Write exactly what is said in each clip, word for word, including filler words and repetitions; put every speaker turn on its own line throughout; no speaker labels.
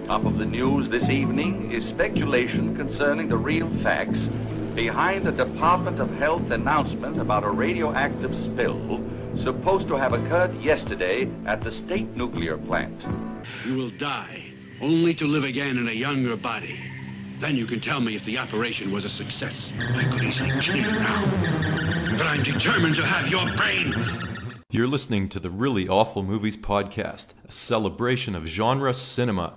Top of the news this evening is speculation concerning the real facts behind the Department of Health announcement about a radioactive spill supposed to have occurred yesterday at the state nuclear plant.
You will die, only to live again in a younger body. Then you can tell me if the operation was a success. I could easily kill you now, but I'm determined to have your brain.
You're listening to the Really Awful Movies Podcast, a celebration of genre cinema.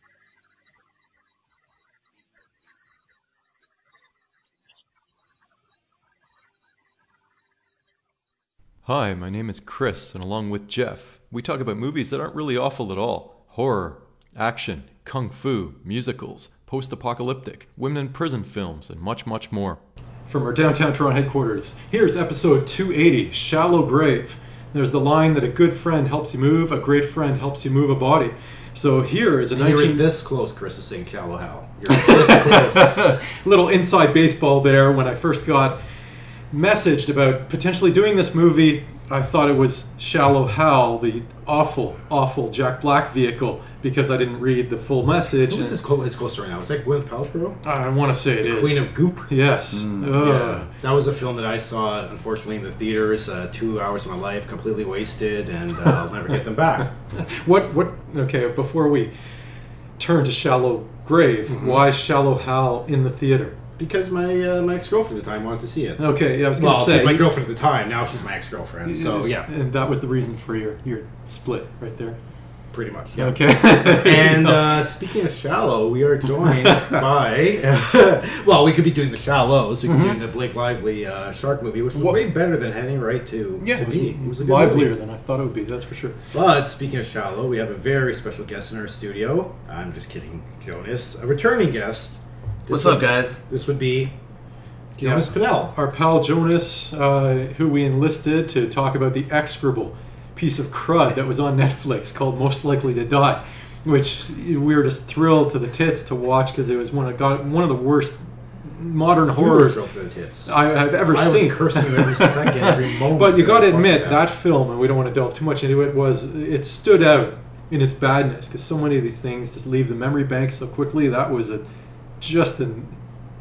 Hi, my name is Chris, and along with Jeff, we talk about movies that aren't really awful at all. Horror, action, kung fu, musicals, post-apocalyptic, women in prison films, and much, much more. From our downtown Toronto headquarters, here's episode two eighty, Shallow Grave. There's the line that a good friend helps you move, a great friend helps you move a body. So here is a
and
nineteen...
You were this close, Chris, to saying Shallow Hal. You're this close.
Little inside baseball there. When I first got messaged about potentially doing this movie, I thought it was Shallow Hal, the awful, awful Jack Black vehicle, because I didn't read the full message.
Who was his co- his co-star now? Was that Gwyneth Paltrow?
I want to say it
the
is.
Queen of Goop?
Yes.
Mm,
uh.
yeah. That was a film that I saw, unfortunately, in the theaters. Uh, two hours of my life completely wasted, and uh, I'll never get them back.
What, what, okay, before we turn to Shallow Grave, mm-hmm. Why Shallow Hal in the theater?
Because my uh, my ex-girlfriend at the time wanted to see it.
Okay, yeah, I was going to
well,
say...
Well, my girlfriend at the time, now she's my ex-girlfriend, so yeah.
And that was the reason for your, your split right there?
Pretty much, yeah.
Okay.
And uh, speaking of Shallow, we are joined by... Uh, well, we could be doing The Shallows. We could mm-hmm. be doing the Blake Lively uh, shark movie, which was what? way better than Heading Right to,
yeah,
to
it was,
Me. It was a good
livelier
movie.
than I thought it would be, that's for sure.
But speaking of Shallow, we have a very special guest in our studio. I'm just kidding, Jonas. A returning guest.
This What's up, guys?
This would be... Jonas yeah. Pinnell.
Our pal Jonas, uh, who we enlisted to talk about the execrable piece of crud that was on Netflix called Most Likely to Die, which we were just thrilled to the tits to watch because it was one of got one of the worst modern horrors
to the tits.
I, I've ever
I
seen.
I was cursing you every second, every moment.
But you got to admit, that. that film, and we don't want to delve too much into it, was it stood out in its badness because so many of these things just leave the memory bank so quickly. That was a just an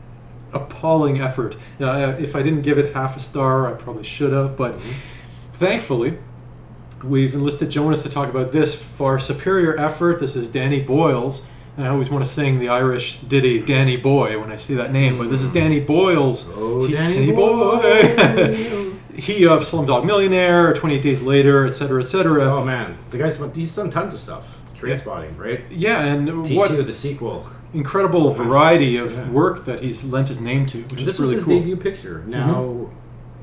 appalling effort. Uh, if I didn't give it half a star, I probably should have, but mm-hmm. thankfully we've enlisted Jonas to talk about this far superior effort. This is Danny Boyle's, and I always want to sing the Irish ditty Danny Boy when I see that name, but this is Danny Boyle's.
Oh,
he,
Danny,
Danny
Boy!
Boy. He of Slumdog Millionaire, twenty-eight Days Later, et cetera, et cetera.
Oh man, the guy's he's done tons of stuff. Trainspotting, right?
Yeah, and
T two,
what
the sequel.
Incredible variety of
yeah.
work that he's lent his name to, which
this
is really
was his
cool.
debut picture. Now, mm-hmm.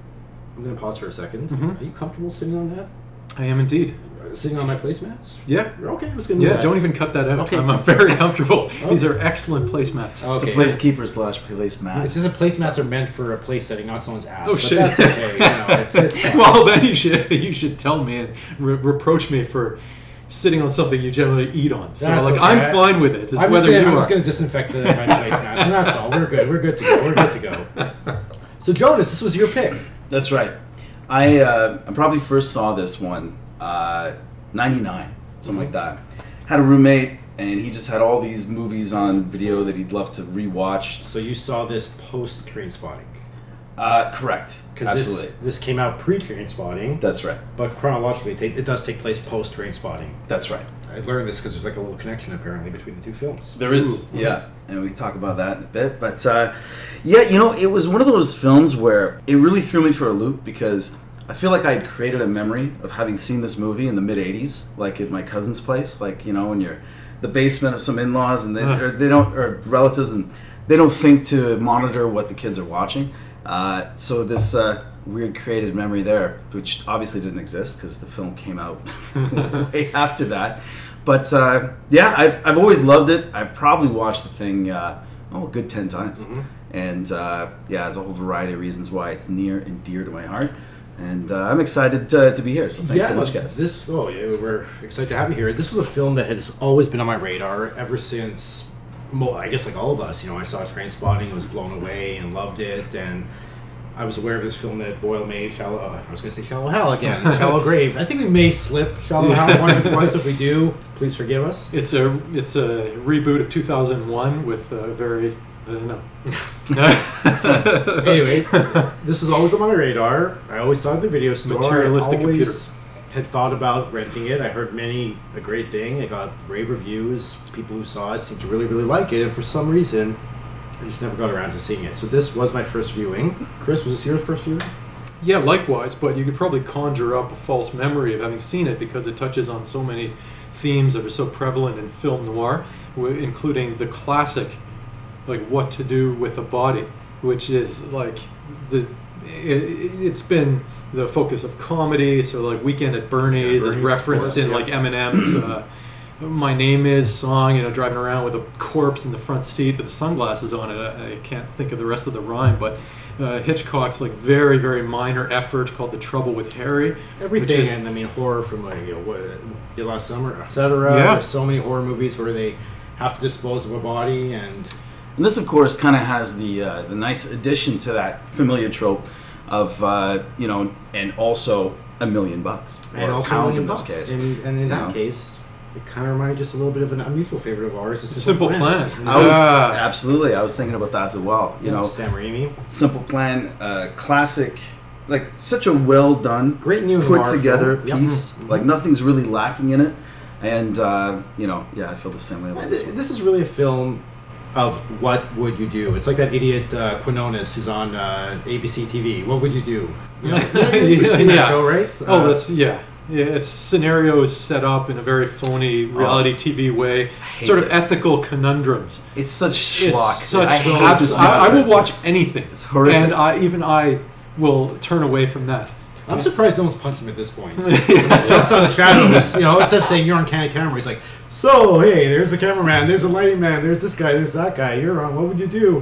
I'm going to pause for a second.
Mm-hmm.
Are you comfortable sitting on that?
I am indeed.
Sitting on my placemats?
Yeah.
Okay, I was going
to. Yeah,
that.
Don't even cut that out.
Okay.
I'm, I'm very comfortable. Okay. These are excellent placemats.
Okay. It's a placekeeper slash placemat.
It's just that placemats are meant for a place setting, not someone's ass.
Oh
but
shit!
That's okay. You know, it's, it's
well, then you should you should tell me and re- reproach me for sitting on something you generally eat on. So,
that's
like,
okay.
I'm fine with it. It's
I'm
whether
just gonna,
you
I'm
are.
just going to disinfect the, my placemats, and that's all. We're good. We're good to go. We're good to go. So, Jonas, this was your pick.
That's right. I uh, I probably first saw this one, uh, ninety-nine, something like that. Had a roommate, and he just had all these movies on video that he'd love to rewatch.
So you saw this post-Trainspotting?
Uh, correct. Absolutely.
This, this came out pre-Trainspotting.
That's right.
But chronologically, it, take, it does take place post-Trainspotting.
That's right.
I learned this because there's like a little connection apparently between the two films.
There is, Ooh. yeah. And we can talk about that in a bit. But uh, yeah, you know, it was one of those films where it really threw me for a loop because I feel like I had created a memory of having seen this movie in the mid-eighties, like at my cousin's place, like, you know, when you're the basement of some in-laws and they, uh. or they don't, or relatives, and they don't think to monitor what the kids are watching. Uh, so this uh, weird created memory there, which obviously didn't exist because the film came out way after that. But uh, yeah, I've I've always loved it. I've probably watched the thing uh, oh a good ten times, mm-hmm. and uh, yeah, there's a whole variety of reasons why it's near and dear to my heart. And uh, I'm excited uh, to be here. So thanks
yeah,
so much, guys.
This oh yeah, we're excited to have you here. This was a film that has always been on my radar ever since. Well, I guess like all of us, you know, I saw Trainspotting, was blown away and loved it, and I was aware of this film that Boyle made, Shallow. Uh, I was going to say Shallow Hell again, Shallow Grave. I think we may slip Shallow Hell once or twice. If we do, please forgive us.
It's a it's a reboot of two thousand one with a very I don't know.
Anyway, this is always on my radar. I always saw it at the video store.
Materialistic
I always
computer.
had thought about renting it. I heard many a great thing. It got rave reviews. People who saw it seemed to really, really like it. And for some reason, I just never got around to seeing it. So this was my first viewing. Chris, was this your first viewing?
Yeah, likewise, but you could probably conjure up a false memory of having seen it because it touches on so many themes that are so prevalent in film noir, w- including the classic, like what to do with a body, which is like the it, it's been the focus of comedy. So like Weekend at Bernie's
Yeah,
is
Bernie's,
referenced
of course,
in
yeah.
like Eminem's uh, "My Name Is" song. You know, driving around with a corpse in the front seat with the sunglasses on it. I, I can't think of the rest of the rhyme, but. Uh, Hitchcock's like very very minor effort called The Trouble with Harry.
Everything,
which is-
and I mean horror from like you know what, The Last Summer, et cetera.
Yeah.
There's so many horror movies where they have to dispose of a body, and
And this, of course, kind of has the uh, the nice addition to that familiar trope of uh, you know, and also a million bucks or
and also
pounds in
Million
this
Bucks.
case.
And, and in that
know.
case, it kind of reminded just a little bit of an unusual favorite of ours. A
Simple Plan.
You know,
I was
Ah.
absolutely. I was thinking about that as well. You know,
Sam Raimi,
Simple Plan, uh, classic, like such a well done,
great new
put
noir
together
film. Yep.
piece.
Mhm.
Like nothing's really lacking in it, and uh, you know, yeah, I feel the same way about
And
this
This,
one.
this is really a film of what would you do. It's like that idiot uh, Quinones is on uh, A B C T V. What would you do? You know, you've seen that
Yeah.
show, right?
Oh,
Uh,
that's yeah. Yeah, it's scenarios set up in a very phony reality T V way,
hate
sort of
it.
ethical conundrums.
It's such schlock.
It's such
I hate
abs-
this
I, I will
nonsense.
watch anything,
It's horrific.
and I even I will turn away from that.
I'm surprised no one's punched him at this point. Jumps on the shadows, you know, instead of saying you're on Candy Camera, he's like, so, hey, there's a cameraman, there's a lighting man, there's this guy, there's that guy, you're on, what would you do?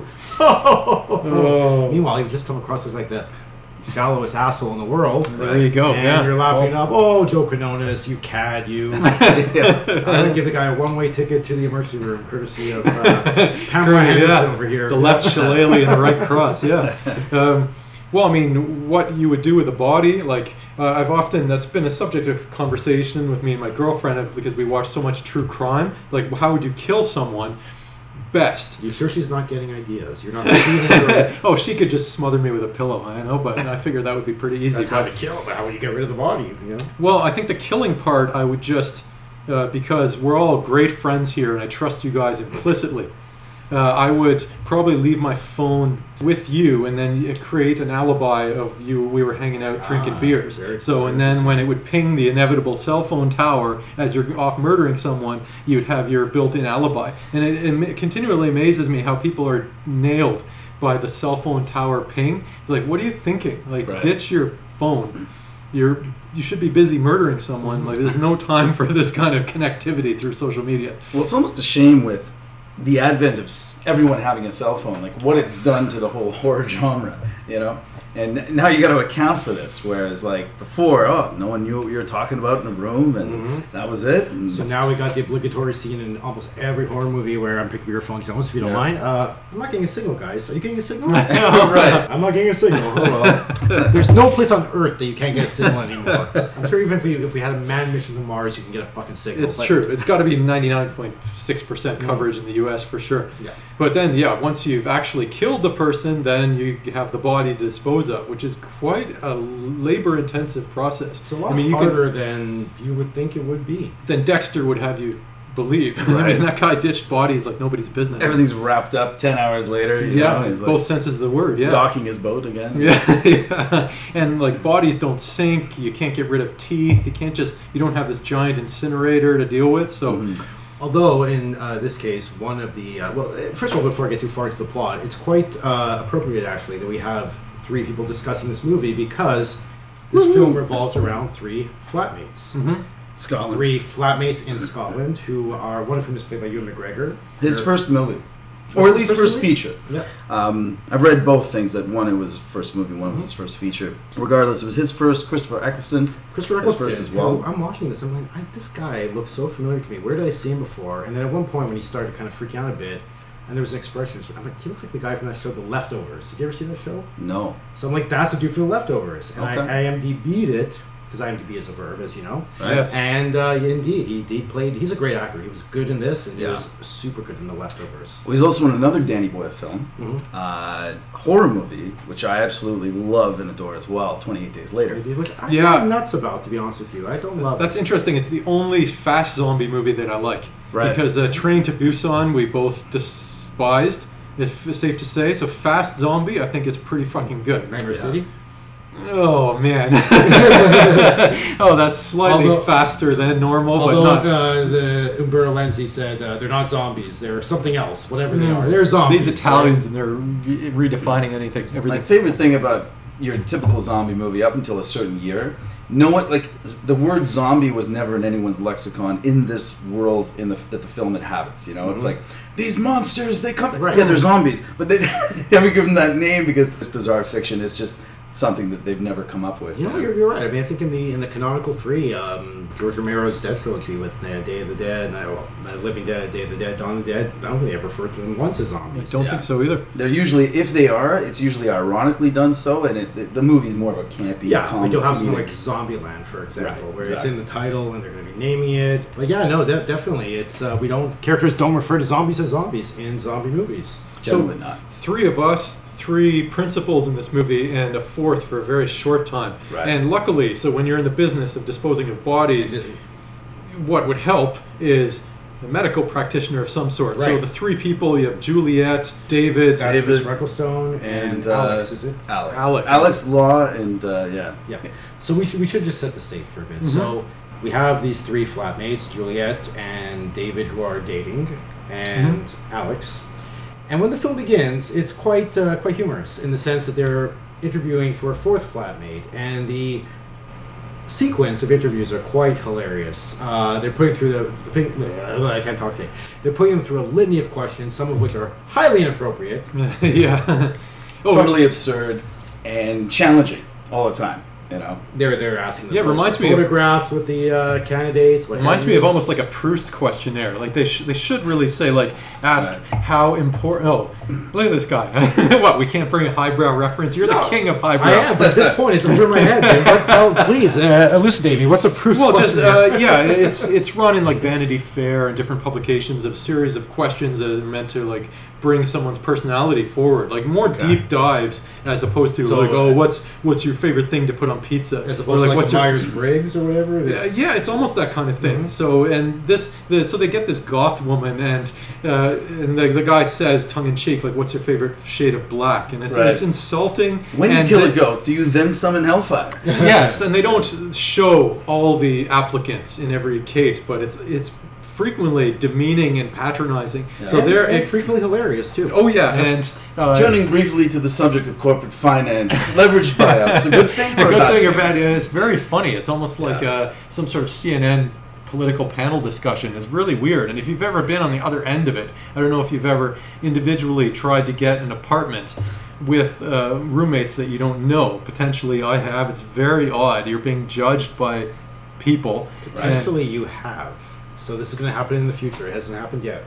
Oh.
Meanwhile, you've just come across as like the shallowest asshole in the world.
There you go.
And
yeah,
you're laughing up, oh, Joe Quinones, you cad, you.
Yeah.
I'm going to give the guy a one-way ticket to the emergency room, courtesy of uh, Pamela Henderson
yeah.
over here.
The left shillelagh and the right cross. Yeah. Um, well, I mean, what you would do with a body, like uh, I've often that's been a subject of conversation with me and my girlfriend of, because we watch so much true crime. Like, how would you kill someone best?
You sure she's not getting ideas? You're not repeating her.
Oh, she could just smother me with a pillow. I know, but I figured that would be pretty easy.
That's how
but-
to kill, but how would you get rid of the body? You know?
Well, I think the killing part, I would just, uh, because we're all great friends here and I trust you guys implicitly, uh, I would probably leave my phone with you and then y- create an alibi of you. We were hanging out drinking
Ah,
beers.
very
So, and then when it would ping the inevitable cell phone tower as you're off murdering someone, you'd have your built-in alibi. And it, it ma- continually amazes me how people are nailed by the cell phone tower ping. It's like, what are you thinking? Like,
Right.
ditch your phone. You're you should be busy murdering someone. Like, there's no time for this kind of connectivity through social media.
Well, it's almost a shame with the advent of s- everyone having a cell phone, like what it's done to the whole horror genre, you know? And now you got to account for this, whereas like before, oh, no one knew what you were talking about in a room, and that was it. And
So now we got the obligatory scene in almost every horror movie where I'm picking up your phone, tell us if you don't
Yeah.
mind. Uh, I'm not getting a signal, guys. Are you getting a signal?
Oh, right.
I'm not getting a signal. Oh, well. There's no place on Earth that you can't get a signal anymore. I'm sure even if we, if we had a manned mission to Mars, you can get a fucking signal.
It's
but-
true. It's got to be ninety-nine point six percent coverage in the U S for sure.
Yeah.
But then, yeah, once you've actually killed the person, then you have the body to dispose of, which is quite a labor-intensive process.
It's a lot
I mean, you could,
harder than you would think it would be.
than Dexter would have you believe. I
Right.
mean, that guy ditched bodies like nobody's business.
Everything's wrapped up ten hours later. You
Yeah,
know,
in
he's
both
like
senses of the word. Yeah.
docking his boat again.
Yeah, yeah, and like bodies don't sink. You can't get rid of teeth. You can't just. You don't have this giant incinerator to deal with. So,
Mhm.
Although in uh, this case, one of the uh, well, uh, first of all, before I get too far into the plot, it's quite uh, appropriate actually that we have three people discussing this movie because this film revolves around three flatmates,
mhm.
Scotland.
three flatmates in Scotland who are one of whom is played by Ewan McGregor.
His
They're-
first movie,
Was
or at
it
least
first
first
movie?
feature.
Yeah.
Um, I've read both things. That one, it was his first movie. One was his first feature. Regardless, it was his first. Christopher Eccleston.
Christopher
His
Eccleston.
first as well.
who- I'm watching this. I'm like, I, this guy looks so familiar to me. Where did I see him before? And then at one point, when he started kind of freaking out a bit, and there was an expression. I'm like, he looks like the guy from that show, The Leftovers. Did you ever see that show?
No.
So I'm like, that's a dude from The Leftovers. And
Okay.
I IMDb'd it, because IMDb is a verb, as you know.
Right.
Yes.
And uh, indeed, he, he played, he's a great actor. He was good in this, and he
Yeah.
was super good in The Leftovers.
Well, he's also in another Danny Boyle film,
Mhm.
uh, horror movie, which I absolutely love and adore as well. twenty-eight Days Later.
Which I'm
Yeah.
not nuts about, to be honest with you. I don't love
That's
it.
interesting. It's the only fast zombie movie that I like.
Right.
Because uh, Train to Busan, we both despised, if it's safe to say. So Fast Zombie, I think it's pretty fucking good.
Nightmare
Yeah.
City?
Oh, man. Oh, that's slightly
Although-
faster than normal,
Although
but not...
uh, the Umberto Lenzi said uh, they're not zombies, they're something else, whatever they
Mm.
are. They're zombies.
These Italians, and they're re- redefining anything,
My
everything.
favorite thing about your typical zombie movie up until a certain year, no one like the word zombie was never in anyone's lexicon in this world in the that the film inhabits. You know, it's like these monsters they come.
Right.
Yeah, they're zombies, but they never give them that name because it's bizarre fiction. It's just something that they've never come up with.
You know, you're, you're right. I mean, I think in the in the canonical three, um, George Romero's Dead trilogy with uh, Day of the Dead, and, uh, well, Living Dead, Day of the Dead, Dawn of the Dead, I don't think they ever referred to them once as
I
zombies.
don't
Yeah.
think so either.
They're usually, if they are, it's usually ironically done so, and it, the, the movie's more of a campy,
Yeah,
calm,
like you'll have something
comedic-
like Zombieland, for example,
Right,
where
exactly.
it's in the title and they're going to be naming it. But yeah, no, de- definitely, it's uh, we don't characters don't refer to zombies as zombies in zombie movies.
generally not.
Three of us, three principals in this movie, and a fourth for a very short time.
Right.
And luckily, so when you're in the business of disposing of bodies, what would help is a medical practitioner of some sort. So
Right.
the three people, you have Juliet, David,
That's
David
Chris Recklestone and,
and, uh,
Alex, is it?
Alex,
Alex.
Alex Law, and uh, yeah,
Yeah. So we should, we should just set the stage for a bit.
Mm-hmm.
So we have these three flatmates, Juliet and David, who are dating, and
Mm-hmm.
Alex. And when the film begins, it's quite uh, quite humorous in the sense that they're interviewing for a fourth flatmate, and the sequence of interviews are quite hilarious. Uh, they're putting through the, the pink, I can't talk today. They're putting them through a litany of questions, some of which are highly inappropriate.
yeah. Oh,
totally absurd and challenging all the time. You know,
They're they're asking them
Yeah, it reminds me of-
photographs with the uh, candidates. What
Reminds
have
me
you.
of almost like a Proust questionnaire. Like they sh- they should really say like ask
Right.
how important. Oh, look at this guy. What, we can't bring a highbrow reference? You're
No,
the king of highbrow.
I am, but at this point, it's over my head. Man. What, tell, please uh, elucidate me. What's a Proust
Well, just
question?
uh, yeah, it's it's run in like Vanity Fair and different publications of a series of questions that are meant to like bring someone's personality forward, like more
Okay.
deep dives as opposed to
So,
like,
uh,
oh, what's what's your favorite thing to put on pizza?
As
Or,
opposed to like
what's
the
your-
Myers Briggs or whatever.
Uh,
This-
yeah, it's almost that kind of thing.
Mhm.
So, and this, the, so they get this goth woman, and uh, and the, the guy says, tongue in cheek, like, "What's your favorite shade of black?" And it's,
Right.
it's insulting.
when you
and
kill
the-
a goat, do you then summon hellfire?
Yes, and they don't show all the applicants in every case, but it's it's frequently demeaning and patronizing.
Yeah.
So
and,
they're
and
it,
frequently hilarious too.
oh yeah, and uh,
Turning briefly to the subject of corporate finance, leveraged buyouts, a good thing
a
or a
good
bad
thing or
thing?
bad. yeah, It's very funny. It's almost like
Yeah.
uh, some sort of C N N political panel discussion. It's really weird. And if you've ever been on the other end of it, I don't know if you've ever individually tried to get an apartment with uh, roommates that you don't know. Potentially, I have. It's very odd. You're being judged by people. and-
Actually, you have. So this is going to happen in the future. It hasn't happened yet.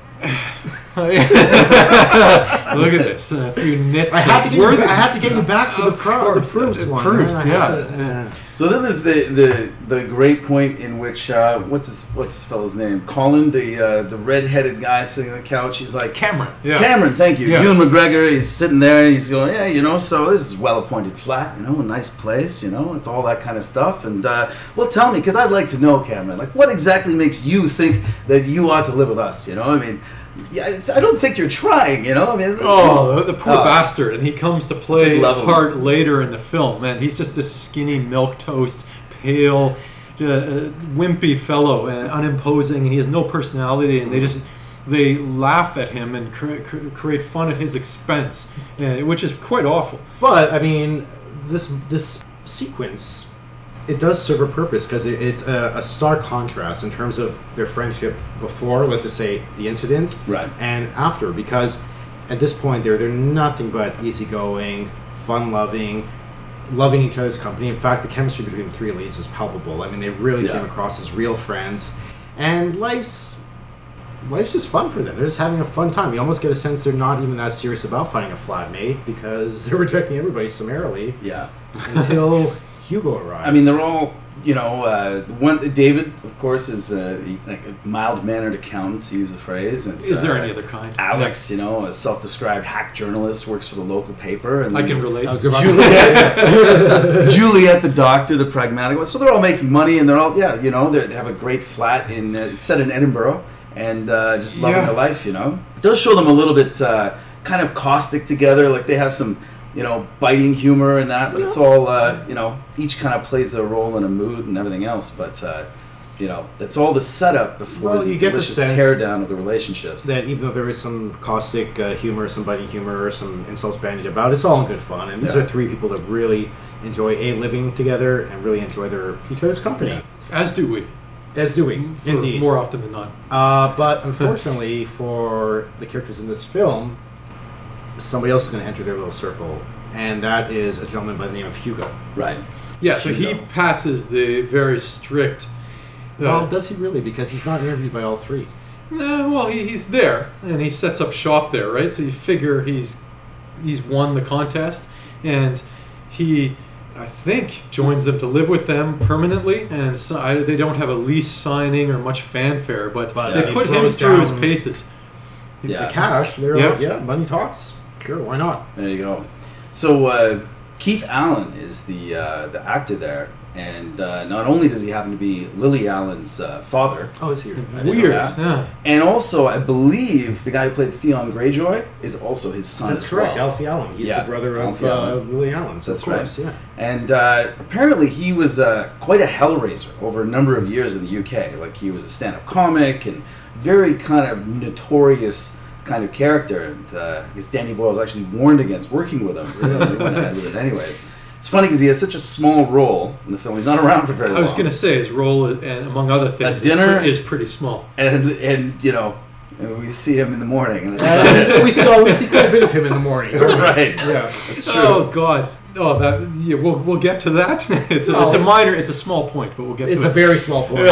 Look at this. A few nits.
I had to
that
get
were
you,
the-
I had to get you back to the,
Of
pro, the
course,
Proust
the
one.
Proust,
I had
yeah,
to-
yeah.
So then there's the, the the great point in which uh, what's his what's this fellow's name? Colin, the uh, the red-headed guy sitting on the couch. He's like
Cameron. Yeah.
Cameron, thank you.
Yeah.
Ewan McGregor. He's sitting there. He's going, yeah, you know. So this is well-appointed flat. You know, a nice place. You know, it's all that kind of stuff. And uh, well, tell me, because I'd like to know, Cameron. Like, what exactly makes you think that you ought to live with us? You know, I mean. Yeah, it's, I don't think you're trying, you know. I mean,
Oh,
it's-
the, the poor
uh,
bastard, and he comes to play
Just
a
love him.
part later in the film, and he's just this skinny, milk toast, pale, uh, uh, wimpy fellow, and unimposing, and he has no personality, and they just they laugh at him and cre- cre- create fun at his expense, uh, which is quite awful.
But I mean, this this sequence, it does serve a purpose because it, it's a, a stark contrast in terms of their friendship before, let's just say, the incident,
Right.
and after. Because at this point, they're they're nothing but easygoing, fun-loving, loving each other's company. In fact, the chemistry between the three leads was palpable. I mean, they really
Yeah.
came across as real friends, and life's life's just fun for them. They're just having a fun time. You almost get a sense they're not even that serious about finding a flatmate because they're rejecting everybody summarily
Yeah.
until Hugo arrives.
I mean, they're all, you know, uh, one. David, of course, is uh, like a mild-mannered accountant, to use the phrase. And,
Is there
uh,
any other kind?
Alex, you know, a self-described hack journalist, works for the local paper. And
I
then
can relate.
I was about to
Juliet, Juliet, the doctor, the pragmatic one. So they're all making money, and they're all, yeah, you know, they're- they have a great flat in uh, it's set in Edinburgh, and uh, just loving
Yeah.
their life. You know, it does show them a little bit uh, kind of caustic together. Like they have some, you know, biting humor and that, but it's all, uh, you know, each kind of plays their role in a mood and everything else. But uh, you know, that's all the setup before
Well,
the
you get the
delicious
sense
teardown of the relationships.
that even though there is some caustic uh, humor, some biting humor, some insults bandied about, it's all in good fun. And these
Yeah.
are three people that really enjoy a living together and really enjoy their each other's company.
As do we.
As do we,
For
indeed.
More often than not.
Uh, but unfortunately for the characters in this film, somebody else is going to enter their little circle, and that is a gentleman by the name of Hugo.
Right.
Yeah, so he
Hugo.
passes the very strict. Uh,
Well, does he really? Because he's not interviewed by all three.
Nah, well, he, he's there, and he sets up shop there, right? So you figure he's he's won the contest, and he, I think, joins them to live with them permanently. And so I, they don't have a lease signing or much fanfare, but,
But,
they
uh, he
put him
throws
through his
down-
paces.
Yeah.
The cash, they're
Yeah.
like, yeah, money talks. Sure, why not?
There you go. So uh, Keith Allen is the uh, the actor there, and uh, not only does he happen to be Lily Allen's uh, father,
Oh, is he? I didn't know
Weird.
that.
Yeah.
and also I believe the guy who played Theon Greyjoy is also his son.
That's
as
correct,
well.
Alfie Allen. He's
Yeah,
the brother of
Alfie
uh,
Allen.
Lily Allen. So
That's
of course,
right.
yeah.
And uh, apparently he was uh, quite a hellraiser over a number of years in the U K. Like he was a stand-up comic and very kind of notorious kind of character. And uh, I guess Danny Boyle was actually warned against working with him. Really, he went ahead with it anyways. It's funny because he has such a small role in the film. He's not around for very long.
I was going to say his role, and among other things,
dinner-
is, pre- is pretty small.
and and you know, and we see him in the morning, and it's about
Uh, we see oh, we see quite a bit of him in the morning. don't we?
right.
Yeah.
It's true.
Oh God! Oh, that yeah, we'll we'll get to that. it's a, it's a
No.
minor, it's a small point, but we'll get
It's
to
a
it.
very small point.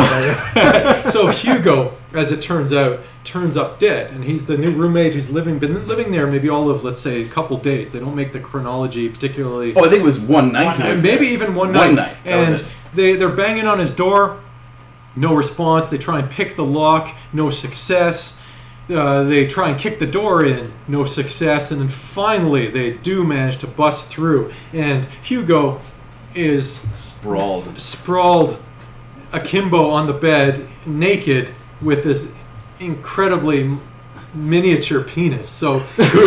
So Hugo, as it turns out, turns up dead, and he's the new roommate who's living been living there maybe all of, let's say, a couple days. They don't make the chronology particularly.
Oh, I think it was one night. he
And
was
maybe
there.
even one
One
night.
night, that was
And
it.
they they're banging on his door, no response. They try and pick the lock, no success. Uh, they try and kick the door in, no success, and then finally they do manage to bust through. And Hugo is
sprawled.
sprawled akimbo on the bed, naked, with this incredibly miniature penis. So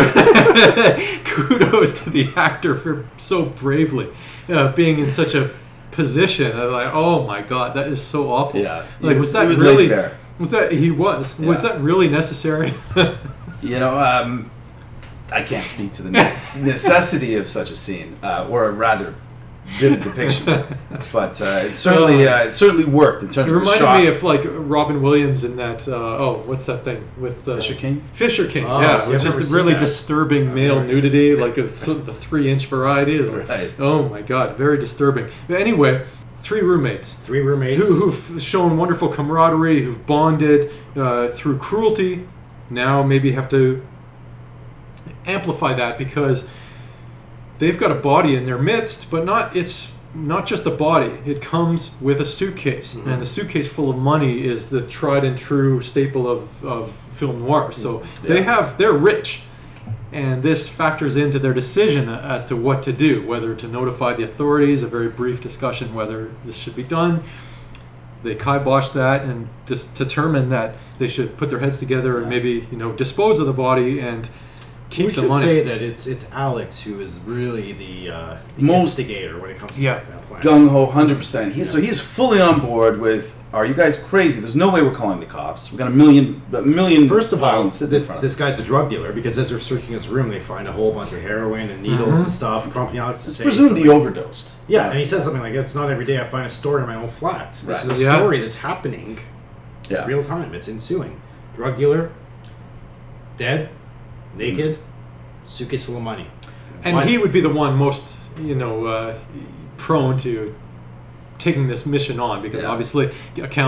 kudos to the actor for so bravely uh, being in such a position. I'm like, oh my god, that is so awful.
Yeah, he
like
was-
was, that
he was
really?
laid bare.
Was that he was? Was
Yeah.
that really necessary?
You know, um, I can't speak to the necess- necessity of such a scene, uh, or a rather vivid depiction. But uh, it certainly uh, it certainly worked in terms
It
of the
reminded
shot.
me of like Robin Williams in that. Uh, oh, what's that thing with uh,
Fisher King?
Fisher King,
Oh,
yeah,
see,
which
I've never
is
seen
really
that.
disturbing male nudity, like a th- the three-inch variety. Is like,
Right.
oh my god, very disturbing. But anyway, three roommates
Three roommates.
who, who've shown wonderful camaraderie, who've bonded uh, through cruelty. Now maybe have to amplify that because they've got a body in their midst, but not it's not just a body. It comes with a suitcase,
Mm-hmm.
and the suitcase full of money is the tried and true staple of, of film noir. So they
Yeah.
have they're rich, and this factors into their decision as to what to do, whether to notify the authorities. A very brief discussion whether this should be done. They kibosh that and just determine that they should put their heads together and maybe you know dispose of the body and keep
we
the
should
money.
say that it's it's Alex who is really the, uh, the
Most-
instigator when it comes to
Yeah.
that plan.
Gung ho, hundred percent. He's so he's fully on board with. Are you guys crazy? There's no way we're calling the cops. We got a million, a million.
First of all,
pounds sitting in
this,
front of
this
us.
guy's a drug dealer because as they're searching his room, they find a whole bunch of heroin and needles and stuff. Prompting Alex to
It's
say
presumed
something-
he overdosed.
Yeah, and he says something like, "It's not every day I find a story in my own flat. This
Right.
is a
Yeah.
story that's happening
Yeah.
real time. It's ensuing. Drug dealer, dead, naked, suitcase full of money.
And
Why-
he would be the one most, you know, uh, prone to taking this mission on because
Yeah.
obviously accountant,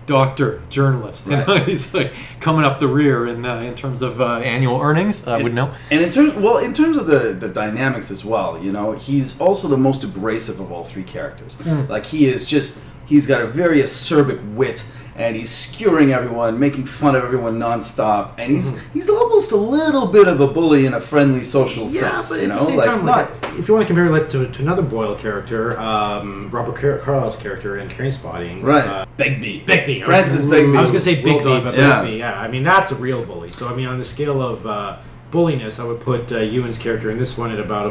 doctor, journalist. You
Right.
know, he's like coming up the rear in uh, in terms of uh, annual earnings. I would know.
And in terms, well, in terms of the, the dynamics as well, you know, he's also the most abrasive of all three characters.
Mm.
Like he is just, he's got a very acerbic wit, and he's skewering everyone, making fun of everyone nonstop, and he's
Mm-hmm.
he's almost a little bit of a bully in a friendly social sense,
but
you
at
know,
the same
like
time,
not.
like, if you want to compare it to, to another Boyle character, um, Robert Car- Carlyle's character in Trainspotting,
Right,
uh,
Begbie,
Begbie. I
Francis
was,
Begbie.
I was going to say
Well
Bigby,
done.
but
Yeah.
Begbie, yeah. I mean, that's a real bully. So, I mean, on the scale of uh, bulliness, I would put uh, Ewan's character in this one at about a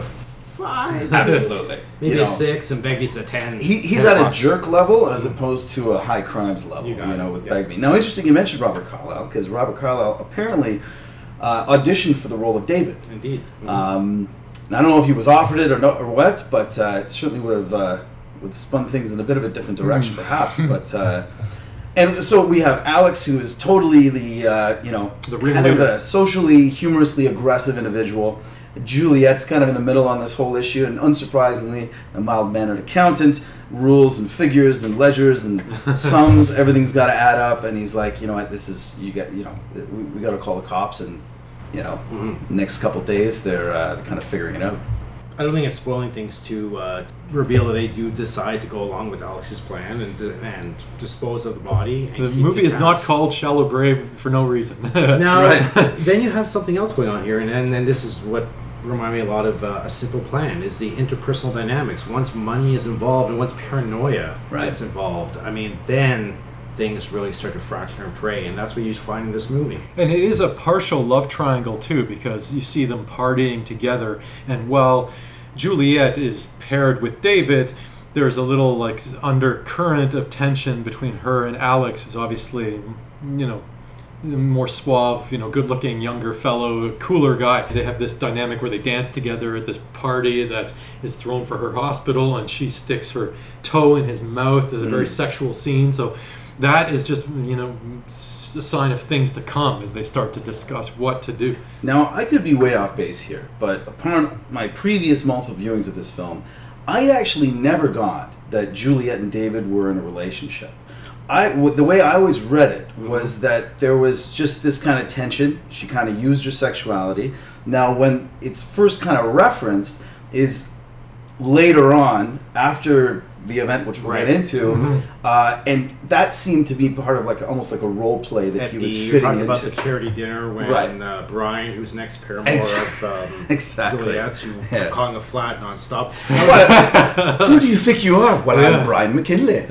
five.
Absolutely,
Maybe
you know.
a six, and Begbie's a ten.
He, he's
ten
at a
plus.
jerk level as opposed to a high crimes level,
You
you,
got
know,
it,
with
yeah.
Begbie. Now, interesting you mentioned Robert Carlyle, because Robert Carlyle apparently uh, auditioned for the role of David.
Indeed. Mhm.
Um, and I don't know if he was offered it or no, or what, but uh, it certainly would have uh, would spun things in a bit of a different direction, perhaps. But uh, and so we have Alex, who is totally the uh, you know
The
kind of
ringleader.
a socially, humorously aggressive individual. Juliet's kind of in the middle on this whole issue, and unsurprisingly, a mild-mannered accountant, rules and figures and ledgers and sums, everything's got to add up. And he's like, you know what, this is you get, you know, we, we got to call the cops, and you know,
Mm-hmm.
next couple days they're uh, kind of figuring it out.
I don't think it's spoiling things to uh, reveal that they do decide to go along with Alex's plan and and dispose of the body. And
The
keep
movie
the
is
cash.
not called Shallow Grave for no reason.
Now,
Right.
then you have something else going on here, and and, and this is what reminded me a lot of uh, A Simple Plan, is the interpersonal dynamics. Once money is involved and once paranoia
Right.
is involved, I mean, then things really start to fracture and fray, and that's what you find in this movie.
And it is a partial love triangle too, because you see them partying together, and while Juliet is paired with David, there's a little like undercurrent of tension between her and Alex, who's obviously, you know, more suave, you know, good-looking younger fellow, cooler guy. They have this dynamic where they dance together at this party that is thrown for her hospital, and she sticks her toe in his mouth. There's a very sexual scene, so that is just, you know, s- a sign of things to come as they start to discuss what to do.
Now, I could be way off base here, but upon my previous multiple viewings of this film, I actually never got that Juliet and David were in a relationship. I, w- the way I always read it was that there was just this kind of tension. She kind of used her sexuality. Now, when it's first kind of referenced is later on, after the event, which we'll
Right.
get into, uh, and that seemed to be part of like almost like a role play that
At
he
the,
was
you're
fitting
talking
into.
about the charity dinner when
Right.
uh, Brian, who's next paramour
Ex-
of um,
Exactly.
Juliet's, who
Yes.
calling a flat nonstop.
But who do you think you are? Well,
Yeah.
I'm Brian McKinley.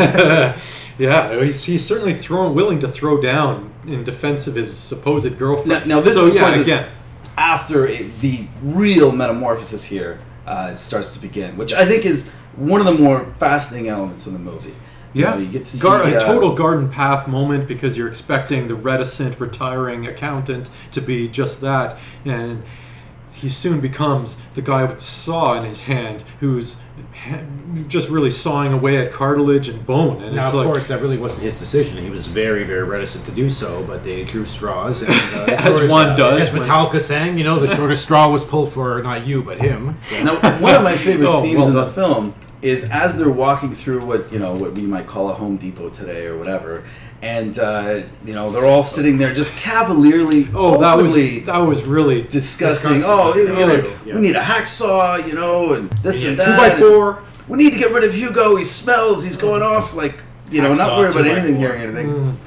Yeah, he's, he's certainly thrown, willing to throw down in defense of his supposed girlfriend.
Now, now this,
so,
of
yeah,
course, is
again,
after it, the real metamorphosis here uh, starts to begin, which I think is one of the more fascinating elements in the movie. You
yeah,
know, you get to see
Gar- a
uh,
total garden path moment, because you're expecting the reticent, retiring accountant to be just that, and he soon becomes the guy with the saw in his hand, who's ha- just really sawing away at cartilage and bone. And
Now,
it's
of
like,
course, that really wasn't his decision. He was very, very reticent to do so, but they drew straws. And, uh, the
As
shortest-
one does
As
when-
Metallica sang, you know, the shortest straw was pulled for not you, but him.
Now, one of my favorite
Oh,
scenes
well
in the
done.
film is as they're walking through what you know what we might call a Home Depot today or whatever, and uh, you know they're all sitting there just cavalierly,
oh, that was
openly
that was really
discussing.
disgusting.
Oh, you know,
Yeah.
we need a hacksaw, you know, and this
Yeah,
and
two
that.
by
and
four.
We need to get rid of Hugo. He smells. He's going off like you know, not
Hacksaw,
worried about
two by
anything
four.
hearing anything.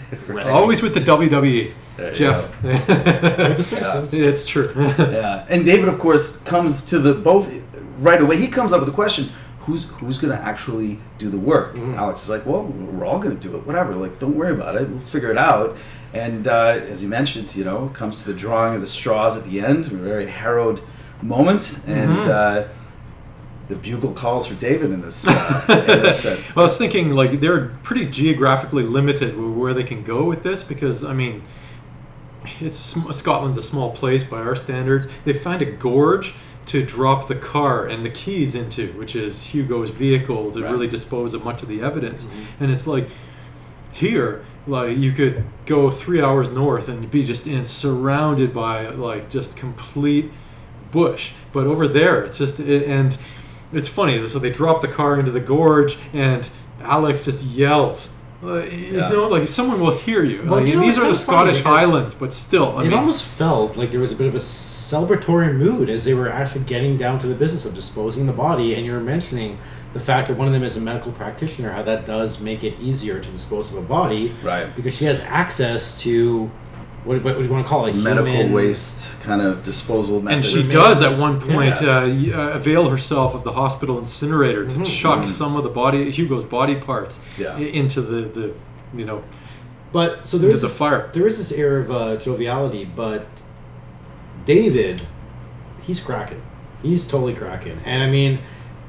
always with the W W E,
There you
Jeff.
With the Simpsons.
It's true.
Yeah, and David, of course, comes to the both right away. He comes up with the question: Who's who's going to actually do the work? Alex is like, "Well, we're all going to do it. Whatever. Like, don't worry about it. We'll figure it out." And uh, as you mentioned, you know, comes to the drawing of the straws at the end. A very harrowed moment, and uh, the bugle calls for David in this uh, in this sense.
Well, I was thinking, like, they're pretty geographically limited with where they can go with this, because, I mean, it's sm- Scotland's a small place by our standards. They find a gorge to drop the car and the keys into, which is Hugo's vehicle, to
Right.
really dispose of much of the evidence. And it's like, here, like, you could go three hours north and be just in surrounded by, like, just complete bush. But over there, it's just, it, and it's funny. So they drop the car into the gorge, and Alex just yells Uh, you
Yeah.
know, like someone will hear you.
Well,
Like,
you
and
know,
these
it's
are the
kinda funny
Scottish
because
Highlands, but still, I
it
mean,
almost felt like there was a bit of a celebratory mood as they were actually getting down to the business of disposing the body. And you were mentioning the fact that one of them is a medical practitioner, how that does make it easier to dispose of a body,
Right.
Because she has access to what, what do you want to call it?
Medical
Human-
waste kind of disposal method.
and she
Methods.
does at one point
Yeah.
uh, y- uh, avail herself of the hospital incinerator to chuck some of the body, Hugo's body parts,
Yeah.
i- into the, the, you know,
But so there
into
is
the
this,
fire.
there is this air of uh, joviality, but David, he's cracking. He's totally cracking, and I mean,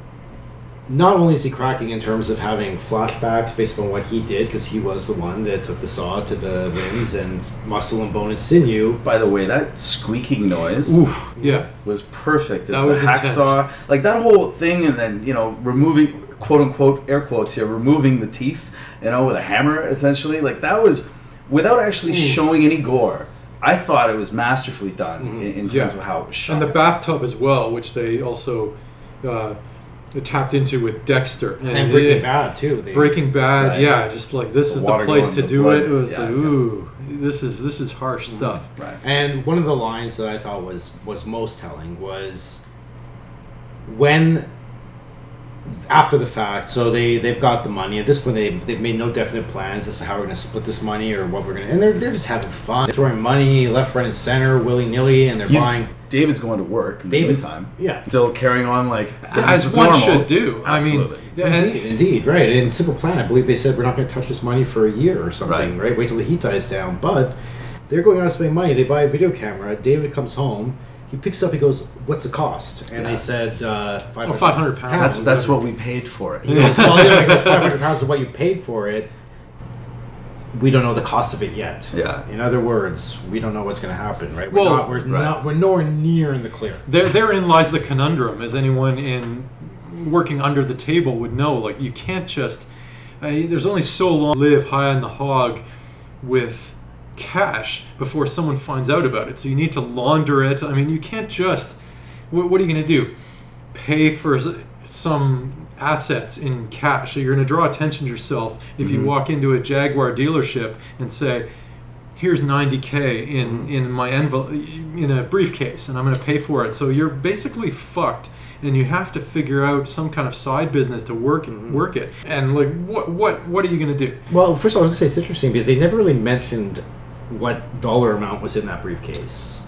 not only is he cracking in terms of having flashbacks based on what he did, because he was the one that took the saw to the limbs and muscle and bone and sinew.
By the way, that squeaking noise
Oof, yeah.
was perfect. As
That
the
was
hacksaw, like that whole thing, and then you know, removing quote unquote air quotes here, removing the teeth, you know, with a hammer, essentially. Like that was without actually showing any gore. I thought it was masterfully done in, in terms
Yeah.
of how it was shot.
And the bathtub as well, which they also uh, tapped into with Dexter.
And Breaking
it-
Bad too. They,
Breaking Bad,
Right.
yeah, just like this
The
is the
water
place
going,
to
the
do
blood,
it. It was
yeah,
like,
yeah.
ooh, this is this is harsh stuff.
right.
And one of the lines that I thought was was most telling was when after the fact, so they they've got the money. At this point, they they've made no definite plans as to how we're going to split this money or what we're going to. And they're they're just having fun, they're throwing money left, right, and center, willy nilly, and they're
He's,
buying.
David's going to work in the
David's
meantime.
yeah.
Still carrying on like business
As
is
one
normal.
should do.
Absolutely.
I mean, yeah, and-
Indeed, indeed, right. In Simple Plan, I believe they said we're not going to touch this money for a year or something,
Right.
right? Wait till the heat dies down. But they're going out and spending money. They buy a video camera. David comes home. He picks up. He goes, "What's the cost?" And
Yeah.
they said, uh,
Oh, five hundred pounds.
That's that's what we paid for it.
He goes, well, yeah, he goes, five hundred pounds of what you paid for it. We don't know the cost of it yet.
Yeah.
In other words, we don't know what's going to happen, right? We're
Well,
not. We're
right.
not. We're nowhere near in the clear.
There, therein lies the conundrum, as anyone in working under the table would know. Like, you can't just. Uh, there's only so long to live high on the hog with cash before someone finds out about it. So you need to launder it. I mean, you can't just. What, what are you going to do? Pay for s- some assets in cash. So you're going to draw attention to yourself if you walk into a Jaguar dealership and say, here's ninety K in, in my envelope, in a briefcase, and I'm going to pay for it. So you're basically fucked, and you have to figure out some kind of side business to work work it. And like, what what what are you going to do?
Well, first of all, I was going to say it's interesting because they never really mentioned what dollar amount was in that briefcase,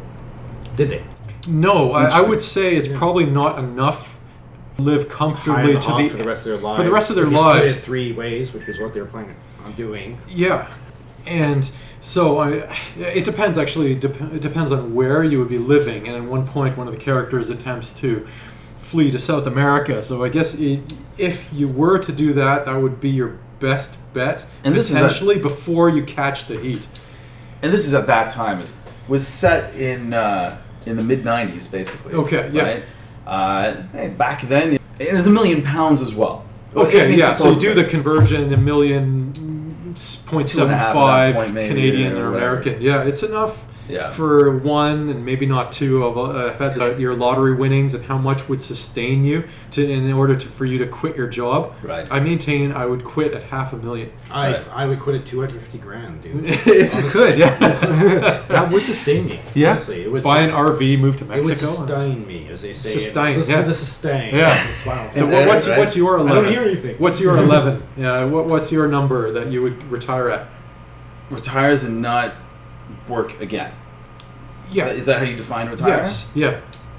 did they?
No, I, I
interesting.
would say it's probably not enough to live comfortably
High
to
on
the
for the rest of their lives.
for the rest of their
If you split
lives.
it three ways, which is what they were planning on doing.
Yeah, and so I, it depends. Actually, it, dep- it depends on where you would be living. And at one point, one of the characters attempts to flee to South America. So I guess it, if you were to do that, that would be your best bet,
And this is a-
potentially before you catch the heat.
And this is at that time. It was set in uh, in the mid nineties, basically.
Okay, yeah.
Right? Uh, hey, back then, it was a million pounds as well. Well, I
Okay,
mean,
yeah. So you do
supposedly.
the conversion, a million point
Two and
seven
a half at that
five
point, maybe,
Canadian
or
or
whatever.
American. Yeah, it's enough.
Yeah.
For one and maybe not two of uh, if that's your lottery winnings and how much would sustain you to in order to for you to quit your job.
Right.
I maintain I would quit at half a million.
I
Right.
I would quit at two hundred fifty grand, dude.
if you
Honestly.
could, yeah.
That would sustain me.
Yeah.
Honestly, it would.
Buy an R V, move to
It would
Mexico.
sustain me, as they say.
Sustain,
Listen
yeah.
to the sustain.
Yeah.
Smile.
So
And
what,
then,
what's
right?
what's your
I
eleven?
don't hear anything.
What's your eleven? Yeah. What, what's your number that you would retire at?
Retires and not work again.
Yeah.
Is that, is that how you define retire?
Yes. Yeah.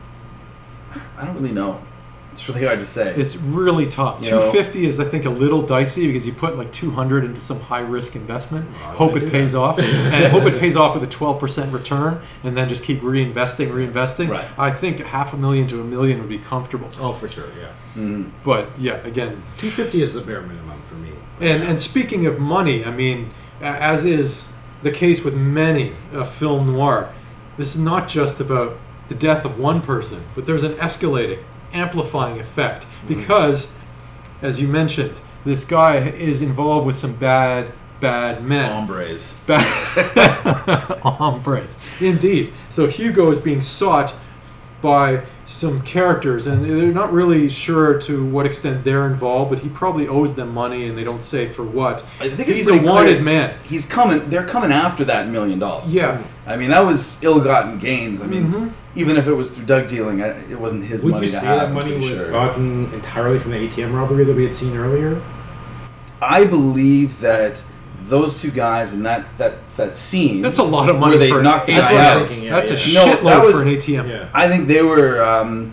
I don't really know. It's really hard to say.
It's really tough.
You
Two
know-
fifty is, I think, a little dicey because you put like two hundred into some high risk investment,
Why
hope
would I
it
do
pays
that?
off, and hope it pays off with a twelve percent return, and then just keep reinvesting, reinvesting.
Right.
I think half a million to a million would be comfortable.
Oh, for sure, yeah.
But yeah, again,
two fifty is the bare minimum for me.
and and speaking of money, I mean, a- as is the case with many uh, film noir, this is not just about the death of one person, but there's an escalating, amplifying effect because, as you mentioned, this guy is involved with some bad, bad men.
Hombres.
Bad hombres, indeed. So Hugo is being sought by some characters, and they're not really sure to what extent they're involved, but he probably owes them money, and they don't say for what.
I think it's
He's a
pretty
wanted
clear.
man.
He's coming. They're coming after that million dollars.
Yeah.
I mean, that was ill-gotten gains. I mean,
Mhm.
even if it was through drug dealing, I- it wasn't his
Would
money
you
to
say
have.
that
I'm
money
pretty
was
sure.
gotten entirely from the A T M robbery that we had seen earlier?
I believe that those two guys in that that that scene.
That's a lot of money
where they
for an
knocked the
A T M.
That's
guy
what I'm
out.
thinking. Yeah,
That's a
yeah.
No,
shitload
that was-
for an A T M.
Yeah.
I think they were. Um,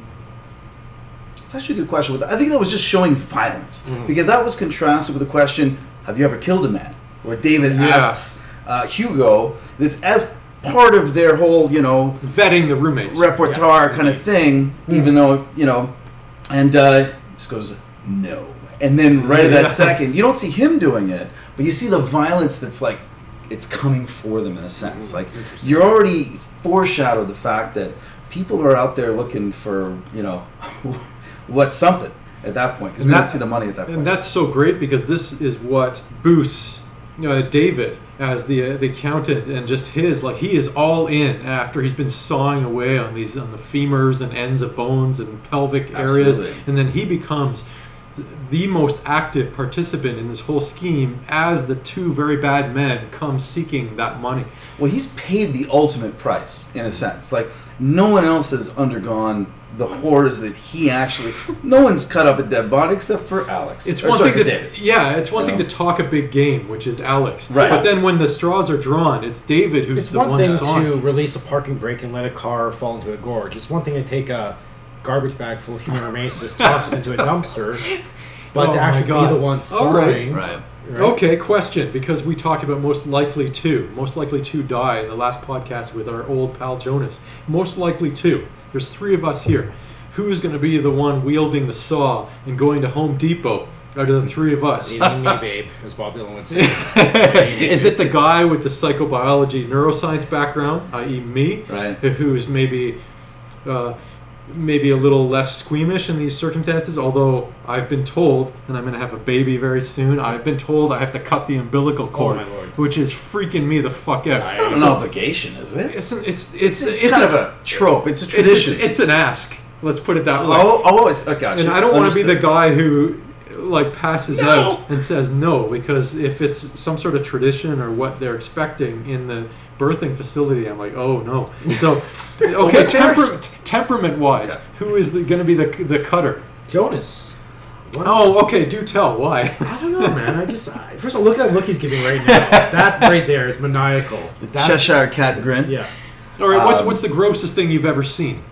it's actually a good question. I think that was just showing violence
Mhm.
because that was contrasted with the question, "Have you ever killed a man?" Where David
Yeah.
asks uh, Hugo this as part of their whole, you know,
Vetting the roommates.
repertoire
Yeah.
kind of thing.
Mm.
Even though you know, and uh, just goes no, and then right at
Yeah.
that second, you don't see him doing it, but you see the violence that's like it's coming for them in a sense. Like
Interesting.
you're already foreshadowed the fact that people are out there looking for, you know, what's something at that point because we
And
don't
that-
see the money at that point.
And that's so great because this is what boosts uh, David as the uh, the accountant, and just his like he is all in after he's been sawing away on these on the femurs and ends of bones and pelvic areas,
Absolutely.
and then he becomes the most active participant in this whole scheme as the two very bad men come seeking that money.
Well, he's paid the ultimate price in a sense. Like no one else has undergone the horrors that he actually. No one's cut up a dead body except for Alex.
It's
Or,
one
sorry,
thing
for
to
David.
yeah, it's one
You
thing
know?
to talk a big game, which is Alex.
Right.
But then when the straws are drawn, it's David who's
It's
the
one
one
thing
sawing.
to release a parking brake and let a car fall into a gorge. It's one thing to take a garbage bag full of human remains and just toss it into a dumpster. But
Oh
to
my
actually
God.
be the one
All right.
sawing.
Right.
right?
Okay, question, because we talked about most likely to. Most likely to die in the last podcast with our old pal Jonas. Most likely to. There's three of us here. Who's going to be the one wielding the saw and going to Home Depot out of the three of us?
Eating me, babe, as Bob Dylan would say.
Is it the guy with the psychobiology neuroscience background, that is me,
Right.
who's maybe uh, maybe a little less squeamish in these circumstances? Although I've been told, and I'm going to have a baby very soon, I've been told I have to cut the umbilical cord,
my Lord.
which is freaking me the fuck out.
It's not an obligation, is it?
It's an, it's
It's,
it's
it's, kind of a trope. It's a
it's,
tradition.
it's, it's an ask. Let's put it that way.
oh, oh, it's, I got you.
And I don't want to be the
Understood.
guy who like passes
No.
out and says no, because if it's some sort of tradition or what they're expecting in the birthing facility, I'm like, oh no. So, okay,
my parents-
temper, temperament-wise, who is going to be the the cutter?
Jonas. What?
Oh, okay. Do tell why.
I don't know, man. I just I, first of all, look at that look he's giving right now. That right there is maniacal.
The
That-
Cheshire Cat grin.
Yeah.
All right, what's
Um,
what's the grossest thing you've ever seen?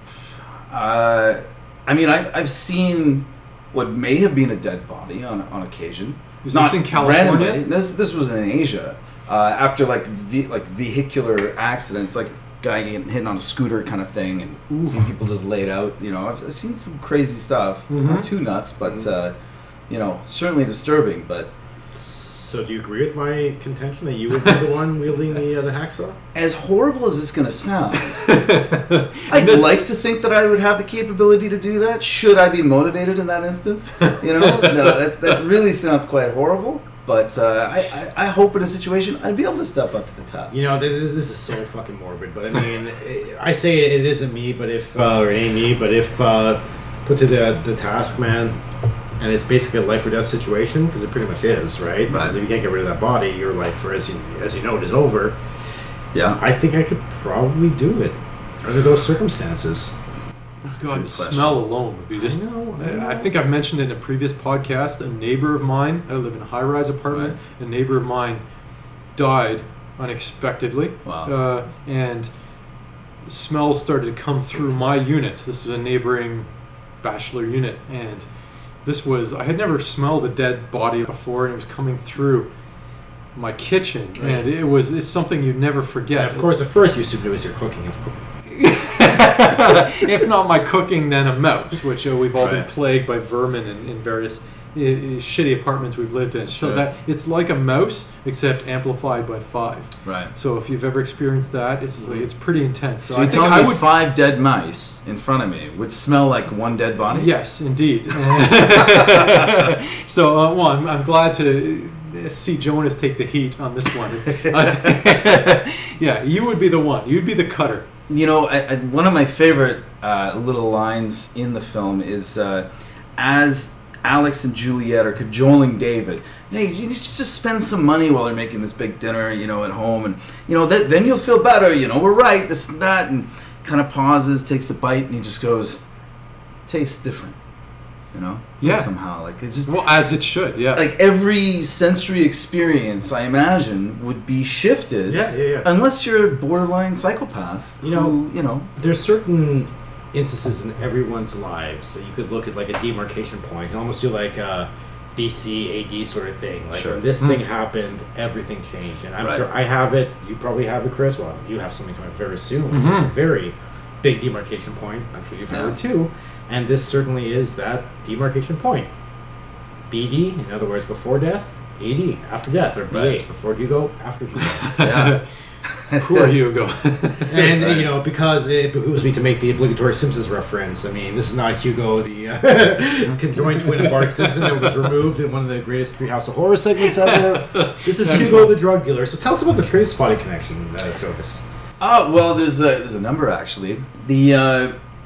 Uh, I mean, I, I've seen what may have been a dead body on on occasion.
Is this in California?
randomly. This this was in Asia. Uh, after like ve- like vehicular accidents, like guy getting hit on a scooter kind of thing, and seeing people just laid out. You know, I've, I've seen some crazy stuff.
Mhm.
Not too nuts, but uh, you know, certainly disturbing. But
So do you agree with my contention that you would be the one wielding the uh, the hacksaw?
as horrible as it's going to sound, I'd like to think that I would have the capability to do that. Should I be motivated in that instance? You know, no, that, that really sounds quite horrible. But uh, I, I, I hope in a situation I'd be able to step up to the task.
You know, th- th- this is so fucking morbid. But I mean, I say it isn't me, but if uh, or it ain't me, but if uh, put to the the task, man, and it's basically a life or death situation because it pretty much is, right? Because if you can't get rid of that body, your life, for as you as you know, it is over.
Yeah.
I think I could probably do it under those circumstances.
It's got
Good
the
question.
smell alone would be just.
I know, I
I,
know.
I think I've mentioned in a previous podcast. A neighbor of mine. I live in a high-rise apartment. A neighbor of mine died unexpectedly.
Wow.
Uh, and smells started to come through my unit. This is a neighboring bachelor unit, and this was. I had never smelled a dead body before, and it was coming through my kitchen,
Right.
and it was. It's something you'd never forget.
And of course, at first you assumed it was your cooking, of course.
If not my cooking, then a mouse, which uh, we've all been
Right.
plagued by vermin in, in various uh, shitty apartments we've lived in. So
Sure.
that it's like a mouse, except amplified by five.
Right.
So if you've ever experienced that, it's like, it's pretty intense. So,
So
I
you're
think
telling
I
me
would.
five dead mice in front of me would smell like one dead body?
Yes, indeed. So, uh, well, I'm, I'm glad to uh, see Jonas take the heat on this one. Uh, yeah, you would be the one. You'd be the cutter.
you know, I, I, one of my favorite uh, little lines in the film is uh, as Alex and Juliet are cajoling David. Hey, you need to just spend some money while they're making this big dinner, you know, at home, and you know, th- then you'll feel better. You know, we're right, this and that, and kind of pauses, takes a bite, and he just goes, "Tastes different," you know.
Yeah.
Somehow, like it's just
Well, as it should, yeah.
like every sensory experience, I imagine, would be shifted.
Yeah, yeah, yeah.
Unless you're a borderline psychopath,
You know,
who, you know.
There's certain instances in everyone's lives that you could look at like a demarcation point and almost do like a B C A D sort of thing. Like
Sure.
when this thing happened, everything changed. And I'm
Right.
sure I have it. You probably have it, Chris. Well, you have something coming up very soon, which is
Mhm.
a very big demarcation point. I'm sure you've had
Yeah.
it too. And this certainly is that demarcation point. B D, in other words, before death. A D, after death. Or B A,
Right.
before Hugo, after Hugo.
Yeah.
Poor Hugo.
And
Right.
you know, because it behooves me to make the obligatory Simpsons reference. I mean, this is not Hugo, the uh, conjoined twin of Bart Simpson that was removed in one of the greatest Treehouse of Horror segments ever. This is Hugo the drug dealer. So tell us about the trace spotting connection, uh, Jovis.
Oh well, there's a there's a number actually. The uh,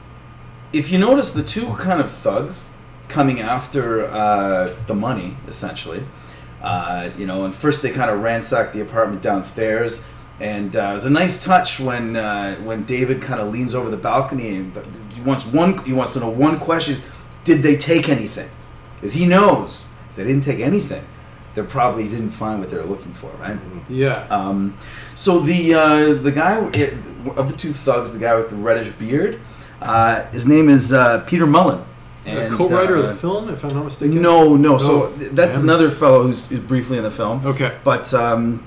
if you notice the two kind of thugs coming after uh, the money, essentially. Uh, you know, and first they kind of ransack the apartment downstairs, and uh, it was a nice touch when uh, when David kind of leans over the balcony and he wants one he wants to know one question: is, did they take anything? Because he knows if they didn't take anything, they probably didn't find what they were looking for, right?
Yeah.
Um, so the uh, the guy it, of the two thugs, the guy with the reddish beard, uh, his name is uh, Peter Mullen.
The co-writer
uh,
of the film, if I'm not mistaken.
No, no. So
Oh,
th- that's
damn.
another fellow who's, who's briefly in the film.
Okay.
But um,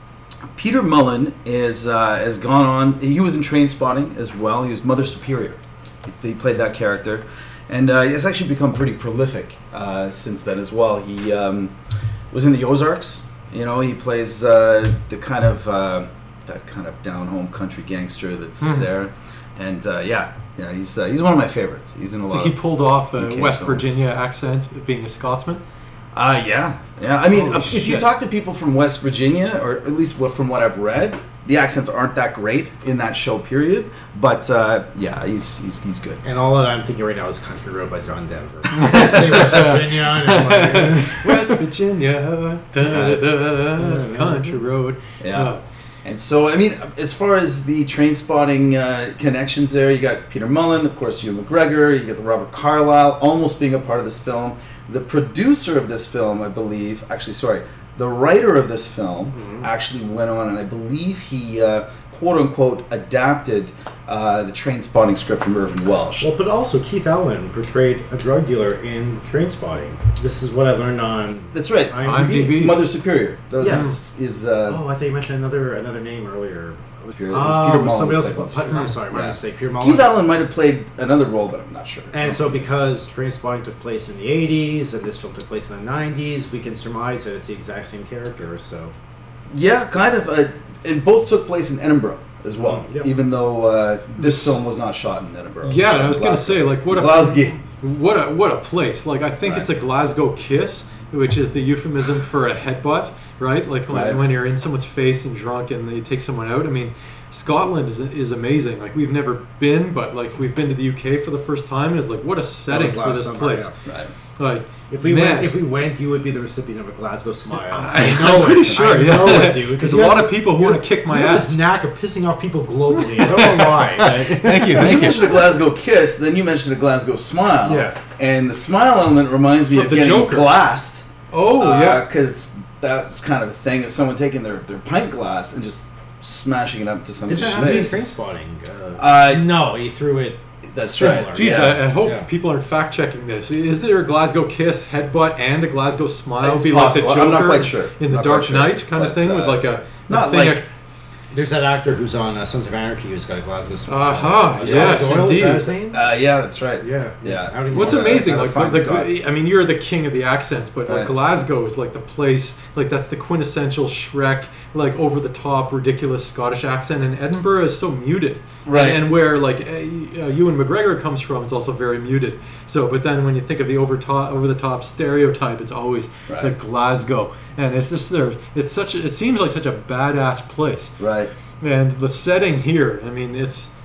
Peter Mullen is uh, has gone on. He was in Train Spotting as well. He was Mother Superior. He, he played that character, and uh, he has actually become pretty prolific uh, since then as well. He um, was in the Ozarks. You know, he plays uh, the kind of uh, that kind of down-home country gangster that's
Mhm.
there, and uh, yeah, yeah, he's uh, he's one of my favorites. He's in a
So
lot.
he
of
pulled off a
U K
West
films.
Virginia accent, being a Scotsman.
Uh, yeah, yeah. I mean,
Holy
uh, if you
shit.
talk to people from West Virginia, or at least what, from what I've read, the accents aren't that great in that show period. But uh, yeah, he's, he's he's good.
And all that I'm thinking right now is Country Road by John Denver. Say West Virginia, and I'm like,
West Virginia, da, da, da, country road.
Yeah.
Uh,
And so, I mean, as far as the Train Spotting uh, connections there, you got Peter Mullen, of course, Hugh McGregor, you got the Robert Carlyle almost being a part of this film. The producer of this film, I believe, actually, sorry, the writer of this film
Mm-hmm.
actually went on, and I believe he, uh, quote unquote, adapted uh, the Train Spotting script from Irvin Welsh.
well, but also Keith Allen portrayed a drug dealer in Train Spotting. This is what I learned on
That's right.
IMDb.
Mother Superior. That
Yeah.
is, is uh,
Oh, I thought you mentioned another another name earlier.
It was Peter
Oh,
Mullen
somebody
who
else.
played Mother
I'm sorry, my
Yeah.
mistake. Peter Mullen.
Keith Allen might have played another role, but I'm not sure.
And so, because Train Spotting took place in the eighties and this film took place in the nineties, we can surmise that it's the exact same character. So,
Yeah, kind of. Uh, and both took place in Edinburgh as well,
Yep.
even though uh, this
This-
film was not shot in Edinburgh. It was
Yeah,
shot
and I
in
was gonna
Glasgow.
say, like, what a
Glasgow.
what a what a place. Like, I think
Right.
it's a Glasgow kiss, which is the euphemism for a headbutt, right? Like when,
Right.
when you're in someone's face and drunk and they take someone out. I mean, Scotland is is amazing. Like, we've never been, but like we've been to the U K for the first time, and it's like, what a setting
was
for
last
this
summer,
place.
yeah.
Right.
Like,
if we
man,
went, if we went, you would be the recipient of a Glasgow smile.
I,
know
I'm pretty
it.
sure.
I
yeah,
know it, dude.
There's
You
a lot
have-
of people who
you
want to kick my
you have
ass.
this knack of pissing off people globally. I don't know why. but-
Thank you,
You
thank you.
mentioned a Glasgow kiss, then you mentioned a Glasgow smile.
Yeah.
And the smile element reminds me
From
of
the
getting
Joker.
glassed.
Oh yeah.
Because that was kind of a thing of someone taking their, their pint glass and just smashing it up to
Did
somebody's
that happen in
face.
Train Spotting? Uh,
Uh,
no, he threw it.
That's
Similar.
right.
Geez,
yeah.
I, I hope
Yeah.
people are fact checking this. Is there a Glasgow kiss, headbutt, and a Glasgow smile?
It's
Be like the
possible.
Joker
I'm not quite sure.
in the
Not
Dark
quite sure.
Knight kind of
But,
thing,
uh,
with like a, a
not
thing.
like-
of-
There's that actor who's on uh, Sons of Anarchy who's got a Glasgow smile.
Aha,
Uh,
yes,
Doyle,
indeed.
Is that his name?
Uh, yeah, that's right.
yeah.
Yeah.
How did you
What's
know
Well,
that?
amazing,
gotta
like
find
the,
Scott.
the, I mean, you're the king of the accents, but like
Right.
Glasgow is like the place, like that's the quintessential Shrek, like over the top, ridiculous Scottish accent, and Edinburgh is so muted,
Right.
And, and where like uh, Ewan McGregor comes from is also very muted. So, but then when you think of the over top, over the top stereotype, it's always
Right.
the Glasgow, and it's just there. It's such. A, it seems like such a badass place.
Right.
And the setting here, I mean, it's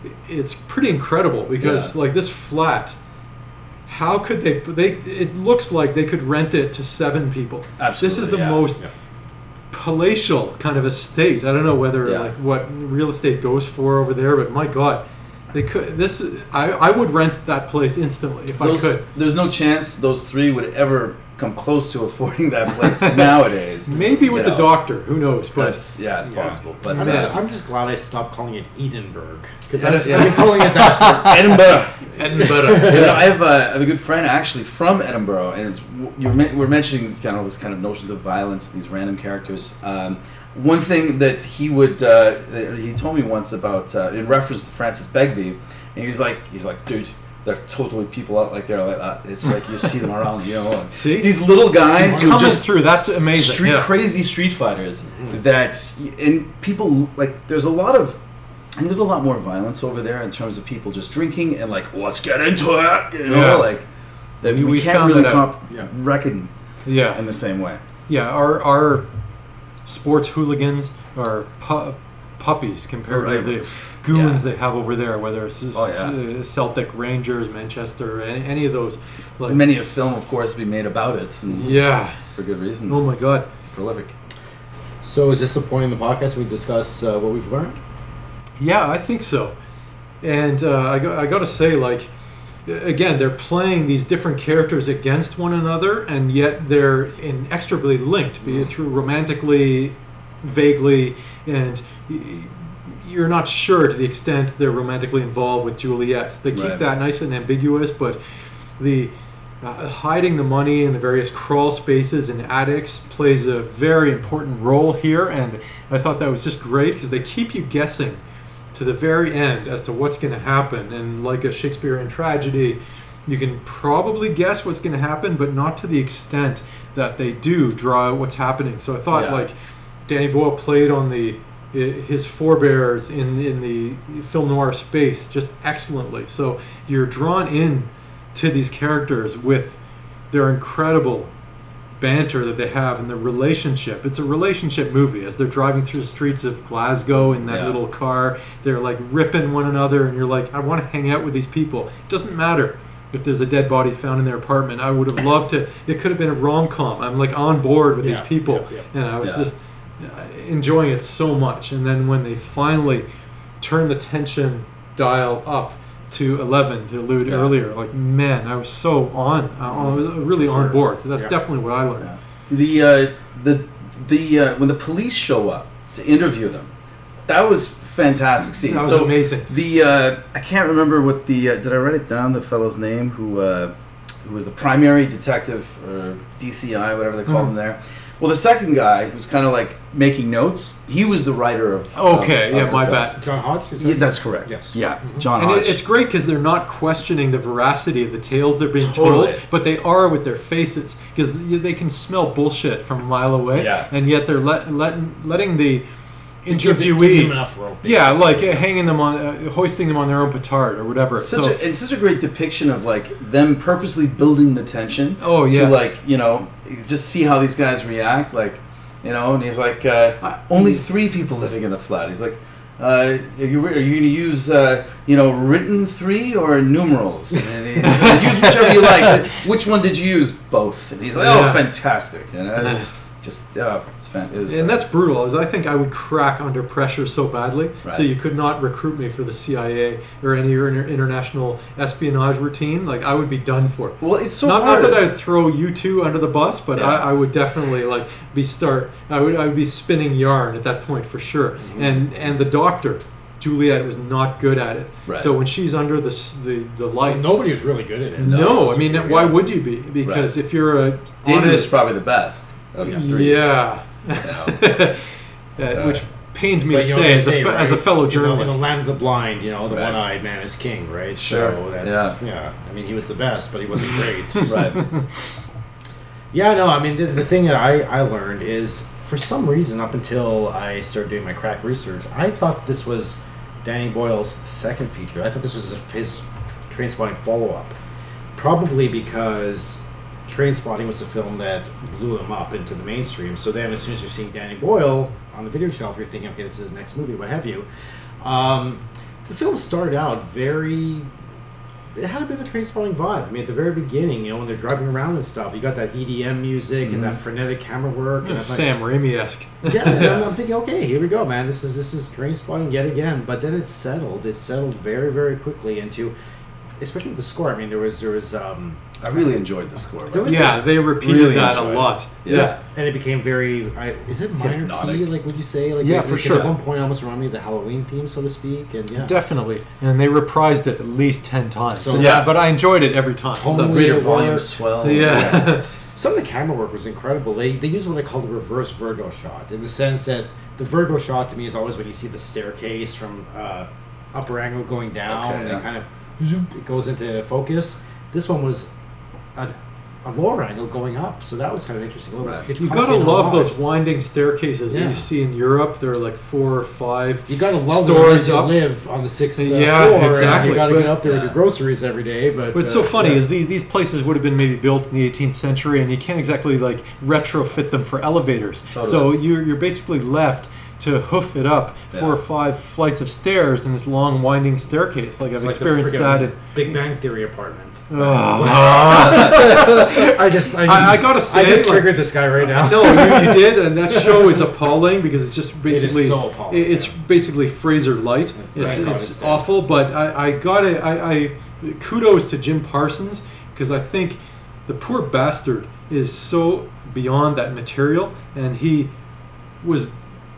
it's pretty incredible because
Yeah.
like this flat, how could they? They it looks like they could rent it to seven people.
Absolutely,
This is the
yeah.
most
Yeah.
palatial kind of estate. I don't know whether
Yeah.
like what real estate goes for over there, but my God, they could. This I I would rent that place instantly if
Those,
I could.
There's no chance those three would ever come close to affording that place nowadays.
Maybe with
You
the
know,
doctor, who knows? But
That's, yeah, it's
Yeah.
possible. But
I'm,
uh,
just, I'm just glad I stopped calling it Edinburgh because
Yeah,
I've
yeah.
been calling it that.
Edinburgh.
Edinburgh.
You know, I have, uh, I have a good friend actually from Edinburgh, and it's, you were, men- we're mentioning these kind of this kind of notions of violence, these random characters. Um, one thing that he would, uh, that he told me once about uh, in reference to Francis Begbie, and he was like, he's like, dude, they're totally people out like they're like that. It's like you see them around, you know. And
See?
these little guys who
Coming
just
through. That's amazing.
street
yeah.
crazy street fighters that and people like there's a lot of I think there's a lot more violence over there in terms of people just drinking and like let's get into it, you know,
Yeah.
like that we,
We
can't
found
really
that out.
comp-
Yeah.
reckon
Yeah.
in the same way.
Yeah, our our sports hooligans are pu- puppies compared
Right.
to the goons
Yeah.
they have over there, whether it's
Oh, yeah.
uh, Celtic, Rangers, Manchester, any, any of those. Like,
Many a film, of course, be made about it, and
yeah.
for good reason.
Oh my
It's
God.
prolific.
So is this the point in the podcast we discuss uh, what we've learned?
Yeah, I think so. And uh, I got I got to say, like, again, they're playing these different characters against one another, and yet they're inextricably linked, be it through romantically, vaguely, and y- you're not sure to the extent they're romantically involved with Juliet. They keep
Right.
that nice and ambiguous, but the uh, hiding the money in the various crawl spaces and attics plays a very important role here, and I thought that was just great because they keep you guessing to the very end as to what's going to happen. And like a Shakespearean tragedy, you can probably guess what's going to happen, but not to the extent that they do draw out what's happening. So I thought
Yeah.
like Danny Boyle played on the his forebears in in the film noir space just excellently. So you're drawn in to these characters with their incredible banter that they have and the relationship. It's a relationship movie. As they're driving through the streets of Glasgow in that
Yeah.
little car, they're like ripping one another, and you're like, I want to hang out with these people. It doesn't matter if there's a dead body found in their apartment. I would have loved to. It could have been a rom-com. I'm like on board with
Yeah,
these people,
yeah,
and I was
Yeah.
just uh, enjoying it so much. And then when they finally turn the tension dial up to eleven, to allude
Yeah.
earlier, like, man, I was so on. I was really on
Sure.
board. So that's
Yeah.
definitely what I learned.
The uh, the the uh, when the police show up to interview them, that was fantastic scene.
That was
so
amazing.
The uh, I can't remember what the uh, did I write it down the fellow's name who uh, who was the primary detective or D C I whatever they called
Mhm.
him there. Well, the second guy who's kind of like making notes, he was the writer of.
Okay,
of-
yeah,
of the
my
film.
bad.
John Hodge? is
Yeah,
that-
that's correct.
Yes.
Yeah, John
And
Hodge.
it, it's great because they're not questioning the veracity of the tales they're being
Totally.
told, but they are with their faces because they can smell bullshit from a mile away,
Yeah.
and yet they're let, let, letting the
Give, give
interviewee,
them enough rope.
yeah,
basically.
like uh, hanging them on, uh, hoisting them on their own petard or whatever.
such
so,
a, and such a great depiction of like them purposely building the tension.
Oh, yeah.
To like you know just see how these guys react, like you know, and he's like uh,
I-
only three people living in the flat. He's like, uh, are you are you gonna use uh, you know written three or numerals? And he's like, use whichever you like. Which one did you use? Both. And he's like, oh,
Yeah.
fantastic. You know, just yeah, it's fan. It was,
and
uh,
that's brutal. Is I think I would crack under pressure so badly.
Right.
So you could not recruit me for the C I A or any inter- international espionage routine. Like I would be done for.
well, it's so
not,
hard.
not that I'd throw you two under the bus, but
Yeah.
I, I would definitely like be start. I would I would be spinning yarn at that point for sure.
Mm-hmm.
And and the doctor, Juliet, was not good at it.
Right.
So when she's under the s- the, the
Well,
lights,
nobody was really good at it.
No, I
So,
mean,
yeah.
why would you be? Because if you're a
David
honest,
is probably the best of the three.
yeah,
You know?
Uh, which pains me
But,
to
you know,
say,
they
as, a
say,
fe-
right,
as a fellow
in the- In
journalist.
the land of the blind, you know, the
Right.
one-eyed man is king, right?
Sure.
So that's, yeah. I mean, he was the best, but he wasn't great.
Right.
Yeah, no, I mean, the, the thing that I, I learned is, for some reason, up until I started doing my crack research, I thought this was Danny Boyle's second feature. I thought this was his Trainspotting follow-up. Probably because Trainspotting was a film that blew him up into the mainstream. So then as soon as you're seeing Danny Boyle on the video shelf, you're thinking, okay, this is his next movie, what have you. Um, the film started out very. It had a bit of a Trainspotting vibe. I mean, at the very beginning, you know, when they're driving around and stuff, you got that E D M music
Mm-hmm.
and that frenetic camera work. And I'm like-
Sam Raimi-esque.
yeah, and I'm, I'm thinking, okay, here we go, man. This is this is Trainspotting yet again. But then it settled. It settled very, very quickly into, especially with the score. I mean, there was there was. Um,
I really enjoyed the score.
There was
Yeah, they repeated
Really
that a
enjoyed it.
lot.
Yeah.
and it became very. I, is it minor
Hypnotic.
key? Like, would you say? Like,
Yeah,
it-
for
because
sure.
At one point, it almost reminded me of the Halloween theme, so to speak. And yeah,
Definitely. And they reprised it at least ten times.
So-
And
Yeah.
that- but I enjoyed it every time.
Totally.
So-
Some greater
it
volume
worked.
swell.
Yeah.
some of the camera work was incredible. They they used what I call the reverse Virgo shot, in the sense that the Virgo shot to me is always when you see the staircase from uh, upper angle going down,
Okay,
and
yeah.
it kind of zoom, it goes into focus. This one was a, a lower angle going up, so that was kind of interesting. A little
Right.
bit
You
Hitchcockian
gotta love
homage.
those winding staircases that
Yeah.
you see in Europe. There are like four or five.
You gotta love them
stories
as you
up.
live on the sixth uh,
Yeah,
floor, and
exactly,
you gotta
but-
get up there with
yeah.
your groceries every day. But
What's
uh,
so funny
yeah.
is these, these places would have been maybe built in the eighteenth century, and you can't exactly like retrofit them for elevators.
Totally.
So you're, you're basically left to hoof it up four
Yeah.
or five flights of stairs in this long winding staircase. Like I've
It's like the
experienced
friggin'
that. In,
Big Bang Theory apartment.
oh.
I just, I, just,
I- I gotta say,
I just
like-
triggered this guy right now.
No, you, you did, and that show is appalling because it's just basically
so appalling,
it- it's
yeah.
basically Fraser light. It's,
Thank God
it's
it's dead.
awful, but I, I gotta I, I kudos to Jim Parsons because I think the poor bastard is so beyond that material, and he was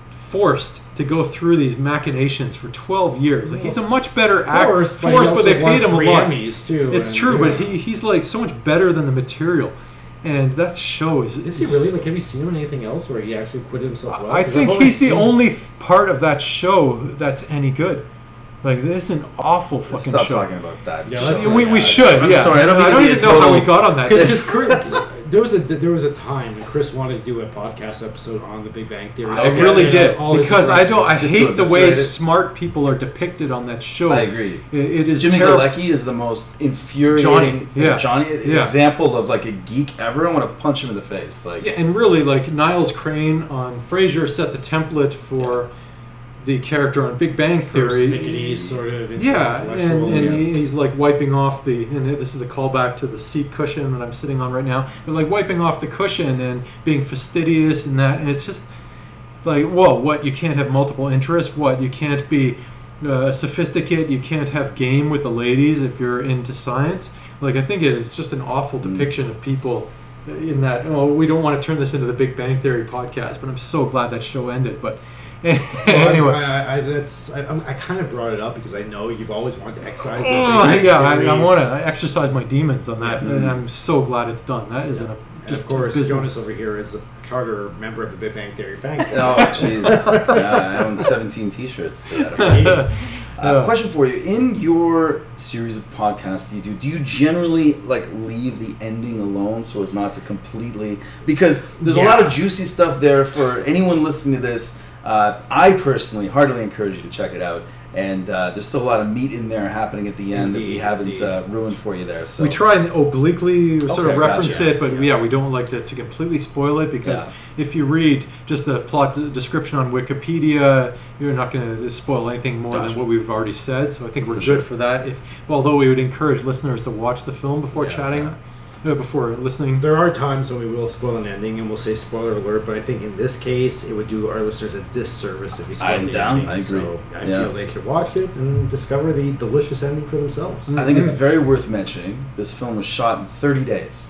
forced to go through these machinations for twelve years. Like he's a much better actor,
Forced, but,
forced,
he
but they
also won
paid him a
three
lot.
Emmys too.
It's
and,
true,
yeah.
but he, he's like so much better than the material, and that show is.
Is he really? Like, have you seen him in anything else where he actually acquitted himself well?
I
'Cause
think
I've only
he's the
seen-
only th- part of that show that's any good. Like this is an awful fucking
Stop
show.
talking about that.
Yeah,
show.
let's-
we, we
Yeah,
should.
I'm
yeah.
sorry, I don't mean
I
to
don't
be a
even know how
total-
we got on that.
Because there was a there was a time when Chris wanted to do a podcast episode on The Big Bang Theory.
I
So he
really
had
did
all his
because I don't. I
Just to
hate the way
eviscerate it.
smart people are depicted on that show.
I agree.
It, it is
Jimmy
terrible.
Galecki is the most infuriating
Johnny, yeah.
Johnny
Yeah.
example of like a geek ever. I want to punch him in the face. Like
Yeah, and really, like Niles Crane on Frasier set the template for the character on Big Bang Theory.
Persnickety sort of.
Yeah, and,
intellectual,
and
yeah.
he- he's like wiping off the, and this is the callback to the seat cushion that I'm sitting on right now, but like wiping off the cushion and being fastidious and that, and it's just like, whoa, what, you can't have multiple interests? What, you can't be uh, sophisticated, you can't have game with the ladies if you're into science? Like, I think it is just an awful depiction of people in that, oh, we don't want to turn this into the Big Bang Theory podcast, but I'm so glad that show ended, but
Well,
anyway.
I, I, I, that's I, I'm- I kind of brought it up because I know you've always wanted to excise it.
Oh, yeah, I, I want to exercise my demons on that,
Yeah.
and I'm so glad it's done. That is
Yeah.
an,
And
just
of course,
abysmal.
Jonas over here is the charter member of the Big Bang Theory fan club.
oh jeez, yeah, I own seventeen T-shirts to that effect. Uh, question for you: in your series of podcasts that you do, do you generally like leave the ending alone so as not to completely? Because there's a lot
Yeah.
of juicy stuff there for anyone listening to this. Uh, I personally heartily encourage you to check it out, and uh, there's still a lot of meat in there happening at the end that we
Indeed,
haven't
indeed.
uh, ruined for you there. So
We try and obliquely sort
Okay,
of reference
gotcha.
it, but
Yeah.
yeah. we don't like to, to completely spoil it because
Yeah.
if you read just the plot d- description on Wikipedia, you're not going to spoil anything more
Gotcha.
than what we've already said. So I think we're
For
good
sure.
for that. If although we would encourage listeners to watch the film before
Yeah,
chatting, uh, before listening.
There are times when we will spoil an ending and we'll say spoiler alert, but I think in this case it would do our listeners a disservice if we spoil
I'm
the
down,
ending.
I agree.
So I
Yeah.
feel they should watch it and discover the delicious ending for themselves.
I think it's very worth mentioning. This film was shot in thirty days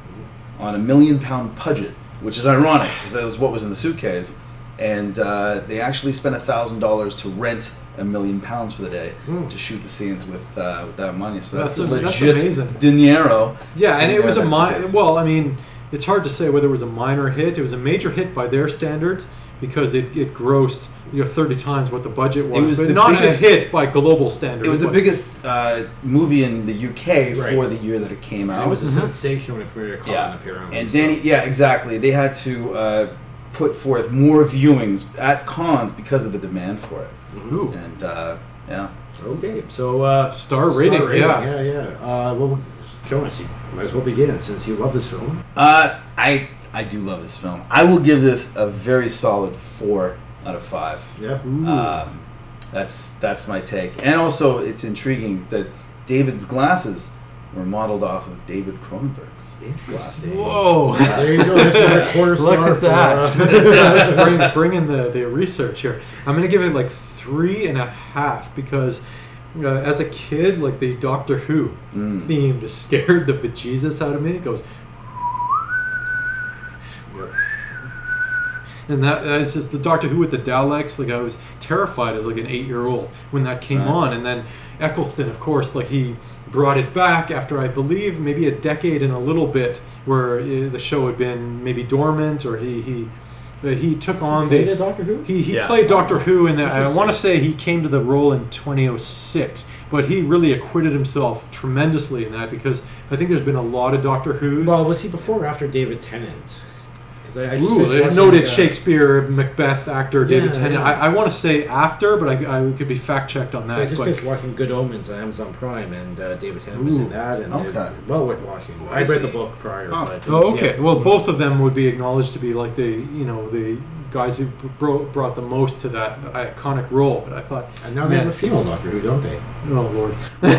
on a million pound budget, which is ironic because that was what was in the suitcase. And uh, they actually spent a thousand dollars to rent a million pounds for the day
Mm.
to shoot the scenes with uh, with that money. So that's,
That's
a
am- that's
legit
amazing.
dinero.
Yeah, and
sitting
it was a
there in that
minor.
suitcase.
Well, I mean, it's hard to say whether it was a minor hit. It was a major hit by their standards because it, it grossed you know thirty times what the budget was.
was
but
the
not
biggest-
a hit by global standards.
It was the
but-
biggest uh, movie in the U K
Right.
for the year that it came
And
out.
it was a
Mhm.
sensation when it premiered at Colin
Yeah,
apparently.
and
so-
Danny, yeah, exactly. They had to uh, put forth more viewings at cons because of the demand for it,
Ooh.
and uh, yeah.
Okay, so uh,
Star rating, yeah.
yeah, yeah. Uh, well, Jonas, you might as well begin since you love this film.
Uh, I I do love this film. I will give this a very solid four out of five.
Yeah.
Um, That's that's my take. And also, it's intriguing that David's glasses were modeled off of David Cronenberg's glasses.
Whoa!
There you go. There's a quarter
Look
star
at
for,
that.
uh,
bring, bring in the, the research here. I'm going to give it like three and a half because uh, as a kid, like the Doctor Who
Mm.
theme just scared the bejesus out of me. It goes... And that that's just the Doctor Who with the Daleks. Like I was terrified as like an eight-year-old when that came
Right.
on, and then Eccleston, of course, like he brought it back after I believe maybe a decade and a little bit where uh, the show had been maybe dormant, or he he uh, he took on
played
the
a Doctor Who?
he he
Yeah.
played Doctor Who, and I
Interesting.
want to say he came to the role in two thousand six, but he really acquitted himself tremendously in that because I think there's been a lot of Doctor Who's.
Well, was he before or after David Tennant? Because I, I just
Ooh,
finished
the
watching,
noted
uh,
Shakespeare Macbeth actor David
Yeah,
Tennant.
yeah.
I, I want to say after, but I, I could be fact checked on that.
So I just
but-
finished watching Good Omens on Amazon Prime, and uh, David Tennant was
Ooh.
in that, and
Okay.
it, well worth watching. I
I
read
see.
the book prior.
Oh.
But it
Oh,
was,
okay.
yeah.
Well, both of them would be acknowledged to be like the you know the guys who bro- brought the most to that iconic role. But I thought,
And now they
man,
have a female Doctor Who, don't they?
oh lord,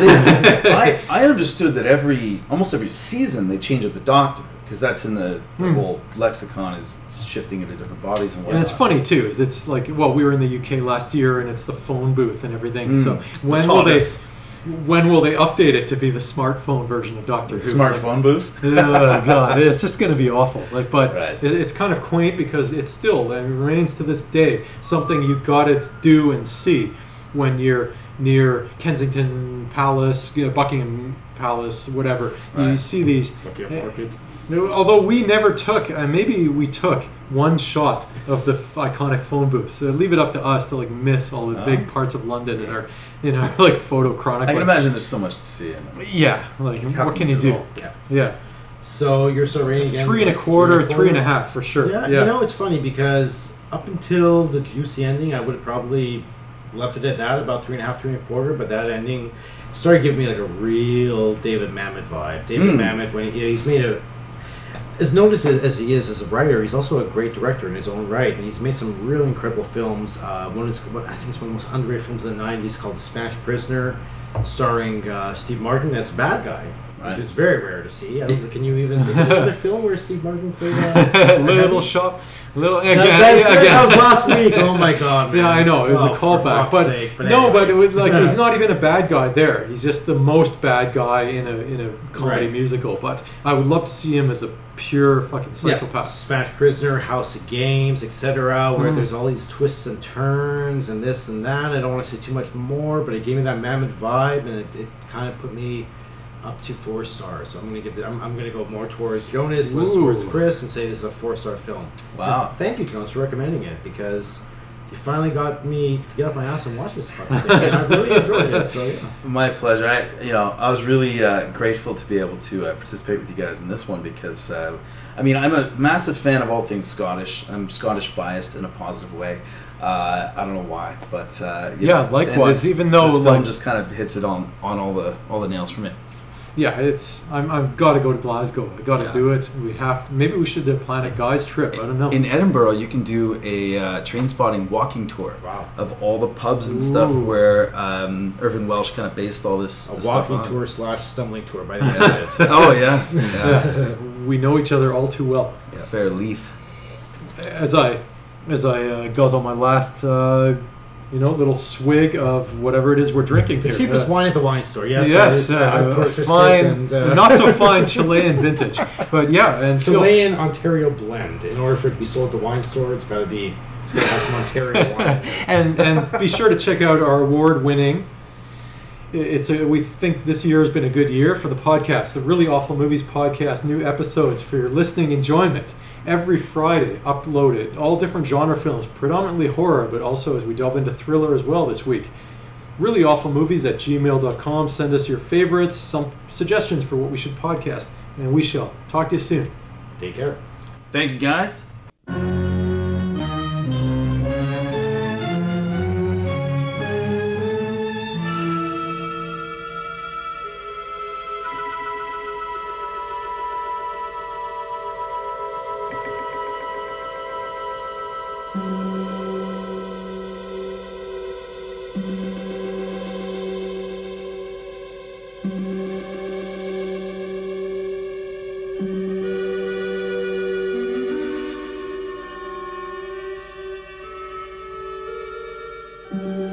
I, I understood that every almost every season they change up the Doctor because that's in the, the
Hmm.
whole lexicon is shifting into different bodies and whatnot.
and it's funny too. Is it's like well, we were in the U K last year, and it's the phone booth and everything.
Mm.
So when will they?
TARDIS.
When will they update it to be the smartphone version of Doctor Who?
Smartphone booth.
oh god, it's just going to be awful. Like, but
Right.
it, it's kind of quaint because it's still it remains to this day something you got to do and see when you're near Kensington Palace, you know, Buckingham Palace, whatever. You
Right.
see these.
Buckingham
eh,
Market.
Although we never took, uh, maybe we took one shot of the f- iconic phone booth. So leave it up to us to like miss all the
Oh.
big parts of London in our in our like photo chronicle.
I can imagine there's so much to see in it.
Yeah, like
How
what
can
can
you
you
do
do?
all?
Yeah.
Yeah.
So your star rating again?
Three and a
was
quarter, three and a half for sure.
Yeah,
Yeah,
you know, it's funny because up until the juicy ending, I would have probably left it at that, about three and a half, three and a quarter. But that ending started giving me like a real David Mamet vibe. David
Mm.
Mamet, when he, he's made a, as noticed as, as he is as a writer, he's also a great director in his own right, and he's made some really incredible films. Uh, one is, I think it's one of the most underrated films of the nineties, called The Spanish Prisoner, starring uh, Steve Martin as a bad guy.
Right.
Which is very rare to see. I don't, can you even think of another film where Steve Martin played a
little shop, little again.
That, that's,
yeah, again.
that was last week. Oh my god! Man.
Yeah, I know it was
Oh,
a
for
callback,
fuck's
but
sake. But
no,
anyway.
but it was like he's not even a bad guy there. He's just the most bad guy in a in a comedy
Right.
musical. But I would love to see him as a pure fucking
Yeah,
psychopath.
Spanish Prisoner, House of Games, et cetera, where
Mhm.
there's all these twists and turns and this and that. I don't want to say too much more, but it gave me that Mammoth vibe, and it, it kind of put me up to four stars. So I'm gonna give it. I'm, I'm gonna go more towards Jonas, less
Ooh.
towards Chris, and say this is a four star film.
Wow.
And thank you, Jonas, for recommending it because you finally got me to get off my ass and watch this fucking thing, and I really enjoyed it. So yeah.
My pleasure. I, you know, I was really uh, grateful to be able to uh, participate with you guys in this one because, uh, I mean, I'm a massive fan of all things Scottish. I'm Scottish biased in a positive way. Uh, I don't know why, but uh, you
Yeah,
know, and
likewise,
This,
even though,
this film
like-
just kind of hits it on on all the all the nails for me.
Yeah, it's I'm, I've got to go to Glasgow. I got to
Yeah.
do it. We have maybe we should uh, plan a guys trip. I don't know.
In Edinburgh, you can do a uh, train spotting walking tour
Wow.
of all the pubs and stuff
Ooh.
where um, Irvin Welsh kind of based all this,
A
this stuff
walking
on.
tour slash stumbling tour by the end of it.
Oh yeah, yeah.
Yeah, we know each other all too well.
Fair Leith.
As I as I uh, guzzle my last uh, you know little swig of whatever it is we're drinking
The
here.
cheapest
Uh,
wine at the wine store. Yes,
yes,
that is, uh, I
uh,
purchased
fine,
it and, uh,
not so fine Chilean vintage, but yeah, and feel
Chilean Ontario blend. In order for it to be sold at the wine store, it's got to be it's got to have some Ontario wine.
and and be sure to check out our award-winning. It's a, we think this year has been a good year for the podcast, the Really Awful Movies podcast. New episodes for your listening enjoyment every Friday, uploaded. All different genre films, predominantly horror, but also as we delve into thriller as well this week. Really Awful Movies at gmail dot com. Send us your favorites, some suggestions for what we should podcast, and we shall talk to you soon.
Take care.
Thank you guys.
Bye.